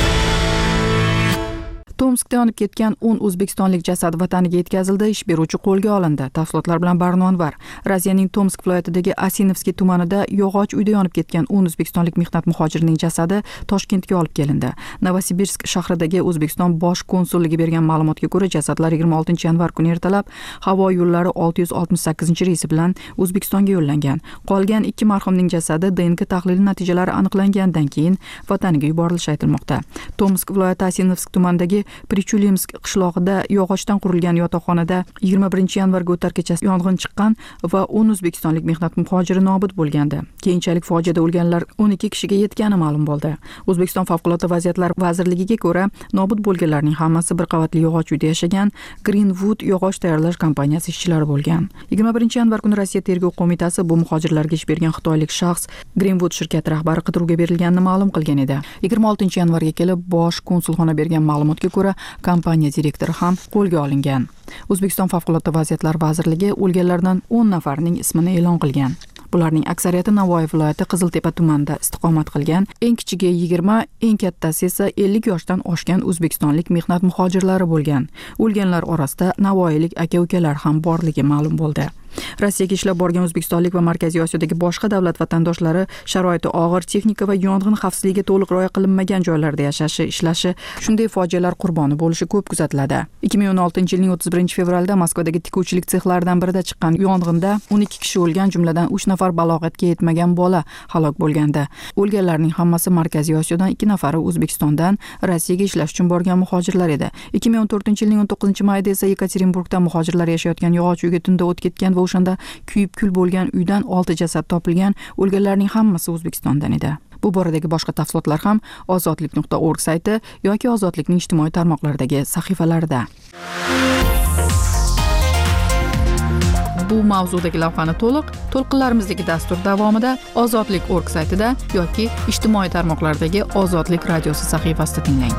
Tomskda yonib ketgan o'n o'zbekistonlik jasad vataniga yetkazildi, ish beruvchi qo'lga olindi. Tafsilotlar bilan Barnonvar. Rossiyaning Tomsk viloyatidagi Asinovskiy tumanida yog'och uyda yonib ketgan o'n o'zbekistonlik mehnat muhojirining jasadi Toshkentga olib kelindi. Novosibirsk shahridagi O'zbekiston bosh konsulligi bergan ma'lumotga ko'ra, jasadlar yigirma oltinchi yanvar kuni ertalab havo yo'llari olti yuz oltmish sakkizinchi reysi bilan O'zbekistonga yo'llangan. Qolgan ikki marhumning jasadi D N K tahlili natijalari aniqlangandan keyin vataniga yuborilishi aytilmoqda. Tomsk viloyati Asinovsk tumanidagi Prichulimsk qishlog'ida yog'ochdan qurilgan yotoqxonada yigirma birinchi yanvarga o'tar kechasi yong'in chiqqan va o'n o'zbekistonlik mehnat muhojiri nobud bo'lgandi. Keyinchalik fojiada o'lganlar o'n ikki kishiga yetgani ma'lum bo'ldi. O'zbekiston favqulodda vaziyatlar vazirligiga ko'ra, nobud bo'lganlarning hammasi bir qavatli yog'och uyda yashagan Greenwood yog'och tayyorlash kompaniyasi ishchilari bo'lgan. yigirma birinchi yanvar kuni Rossiya tergov qo'mitasi bu muhojirlarga ish bergan xitoylik shaxs Greenwood shirkati rahbari qidiruvga berilganini ma'lum qilgan edi. yigirma oltinchi yanvarga kelib bosh konsulxona bergan ma'lumotga ko'ra, kompaniya direktori ham qo'lga olingan. O'zbekiston favqulodda vaziyatlar vazirligi o'lganlardan o'n nafarining ismini e'lon qilgan. Bularning aksariyati Navoiy viloyati Qiziltepa tumanida istiqomat qilgan. Eng kichigi yigirma, eng kattasi esa ellik yoshdan oshgan o'zbekistonlik mehnat muhojirlari bo'lgan. O'lganlar orasida navoiylik aka-ukalar ham borligi ma'lum bo'ldi. Rossiyaga ishlab borgan o'zbekistonlik va Markaziy Osiyodagi boshqa davlat vatandoshlari sharoiti og'ir, texnika va yong'in xavfsizligiga to'liq rioya qilinmagan joylarda yashashi, ishlashi, shunday fojialar qurboni bo'lishi ko'p kuzatiladi. ikki ming o'n oltinchi yilning o'ttiz birinchi fevralda Moskvadagi tikuvchilik sexlaridan birida chiqqan yong'inda o'n ikki kishi o'lgan, jumladan uch nafar balog'atga yetmagan bola halok bo'lgandi. O'lganlarning hammasi Markaziy Osiyodan, ikki nafari O'zbekistondan Rossiyaga ishlash uchun borgan muhojirlar edi. ikki ming o'n to'rtinchi yilning o'n to'qqizinchi mayida esa Yekaterinburgda muhojirlar yashayotgan yog'och uyga tunda o't ketgan va o'shanda kuyib kul bo'lgan uydan olti jasad topilgan. O'lganlarning hammasi O'zbekistondan edi. Bu boradagi boshqa tafsilotlar ham ozodlik nuqta org sayti yoki Ozodlikning ijtimoiy tarmoqlaridagi sahifalarida. Bu mavzudagi lavhani to'liq to'lqinlarimizdagi dastur davomida ozodlik nuqta org saytida yoki ijtimoiy tarmoqlardagi Ozodlik radiosi sahifasida tinglang.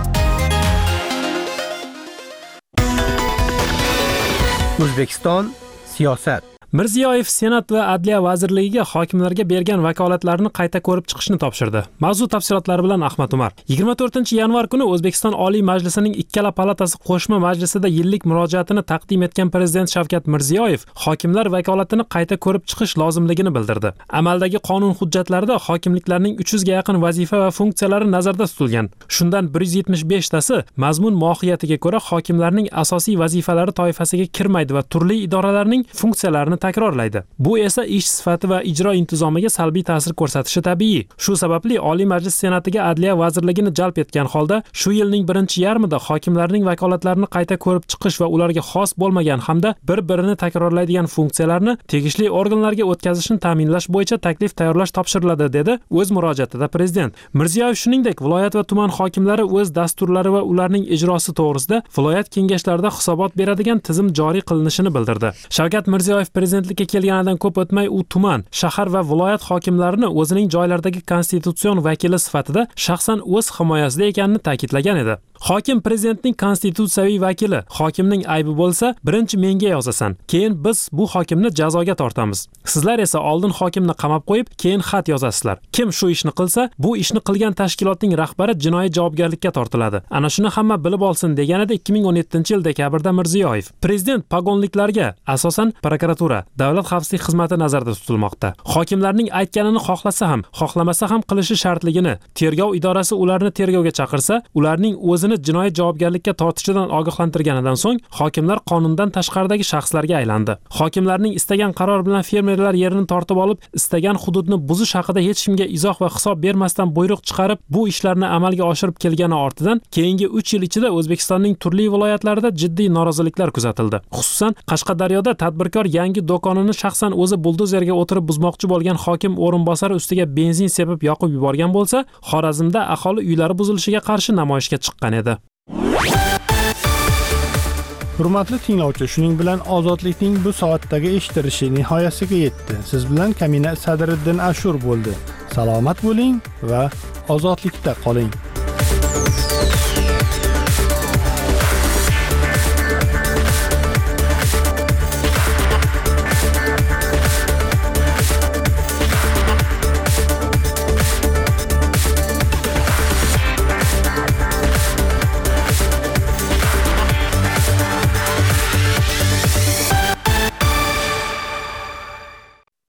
O'zbekiston siyosat. Mirziyoyev Senat va Adliya vazirligiga hokimlarga bergan vakolatlarini qayta ko'rib chiqishni topshirdi. Mavzu tafsilotlari bilan Ahmad Umar. yigirma to'rtinchi yanvar kuni O'zbekiston Oliy Majlisining ikkala palatasi qo'shma majlisida yillik murojaatini taqdim etgan Prezident Shavkat Mirziyoyev hokimlar vakolatini qayta ko'rib chiqish lozimligini bildirdi. Amaldagi qonun hujjatlarida hokimliklarning uch yuzga yaqin vazifa va funksiyalari nazarda tutilgan. Shundan bir yuz yetmish besh tasi mazmun mohiyatiga ko'ra hokimlarning asosiy vazifalari toifasiga kirmaydi va turli idoralarning funksiyalarini takrorlaydi. Bu esa ish sifati va ijro intizomiga salbiy ta'sir ko'rsatishi tabiiy. Shu sababli Oliy Majlis Senatiga Adliya vazirligini jalb etgan holda shu yilning birinchi yarmida hokimlarning vakolatlarini qayta ko'rib chiqish va ularga xos bo'lmagan hamda bir-birini takrorlaydigan funksiyalarni tegishli organlarga o'tkazishni ta'minlash bo'yicha taklif tayyorlash topshiriladi, dedi o'z murojaatida Prezident. Mirziyoyev shuningdek, viloyat va tuman hokimlari o'z dasturlari va ularning ijrosi to'g'risida viloyat kengashlarida hisobot beradigan tizim joriy qilinishini bildirdi. Shavkat Mirziyoyev prezidentlikka kelganidan ko'p o'tmay u tuman, shahar va viloyat hokimlarini o'zining joylaridagi konstitutsion vakili sifatida shaxsan o'z himoyasida ekanini ta'kidlagan edi. Hokim prezidentning konstitutsiyaviy vakili. Hokimning aybi bo'lsa, birinchi menga yozasan, keyin biz bu hokimni jazoga tortamiz. Sizlar esa oldin hokimni qamab qo'yib, keyin xat yozasizlar. Kim shu ishni qilsa, bu ishni qilgan tashkilotning rahbari jinoiy javobgarlikka tortiladi. Ana shuni hamma bilib olsin, deganida ikki ming o'n yettinchi yil dekabrda Mirziyoyev. Prezident pagonliklarga, asosan prokuratura, davlat xavfsizlik xizmati nazarda tutilmoqda. Hokimlarning aytganini xohlasa ham, xohlamasa ham qilishi shartligini, tergov idorasi ularni tergovga chaqirsa, ularning o'zi jinoiy javobgarlikka tortishidan ogohlantirganidan so'ng hokimlar qonundan tashqaridagi shaxslarga aylandi. Hokimlarning istagan qaror bilan fermerlar yerini tortib olib, istagan hududni buzish haqida hech kimga izoh va hisob bermasdan buyruq chiqarib, bu ishlarni amalga oshirib kelgani ortidan keyingi uch yil ichida O'zbekistonning turli viloyatlarida jiddiy noroziliklar kuzatildi. Xususan, Qashqadaryoda tadbirkor yangi do'konini shaxsan o'zi buldozerga o'tirib buzmoqchi bo'lgan hokim o'rinbosari ustiga benzin sepib yoqib yuborgan bo'lsa, Xorazmda aholi uylari buzilishiga qarshi namoyishga chiqqan edi. Hurmatli tinglovchi, shuning bilan ozodlikning bu soatdagi eshittirishi nihoyasiga yetdi. Siz bilan Kamina Sadriddin Ashur bo'ldi. Salomat bo'ling va ozodlikda qoling.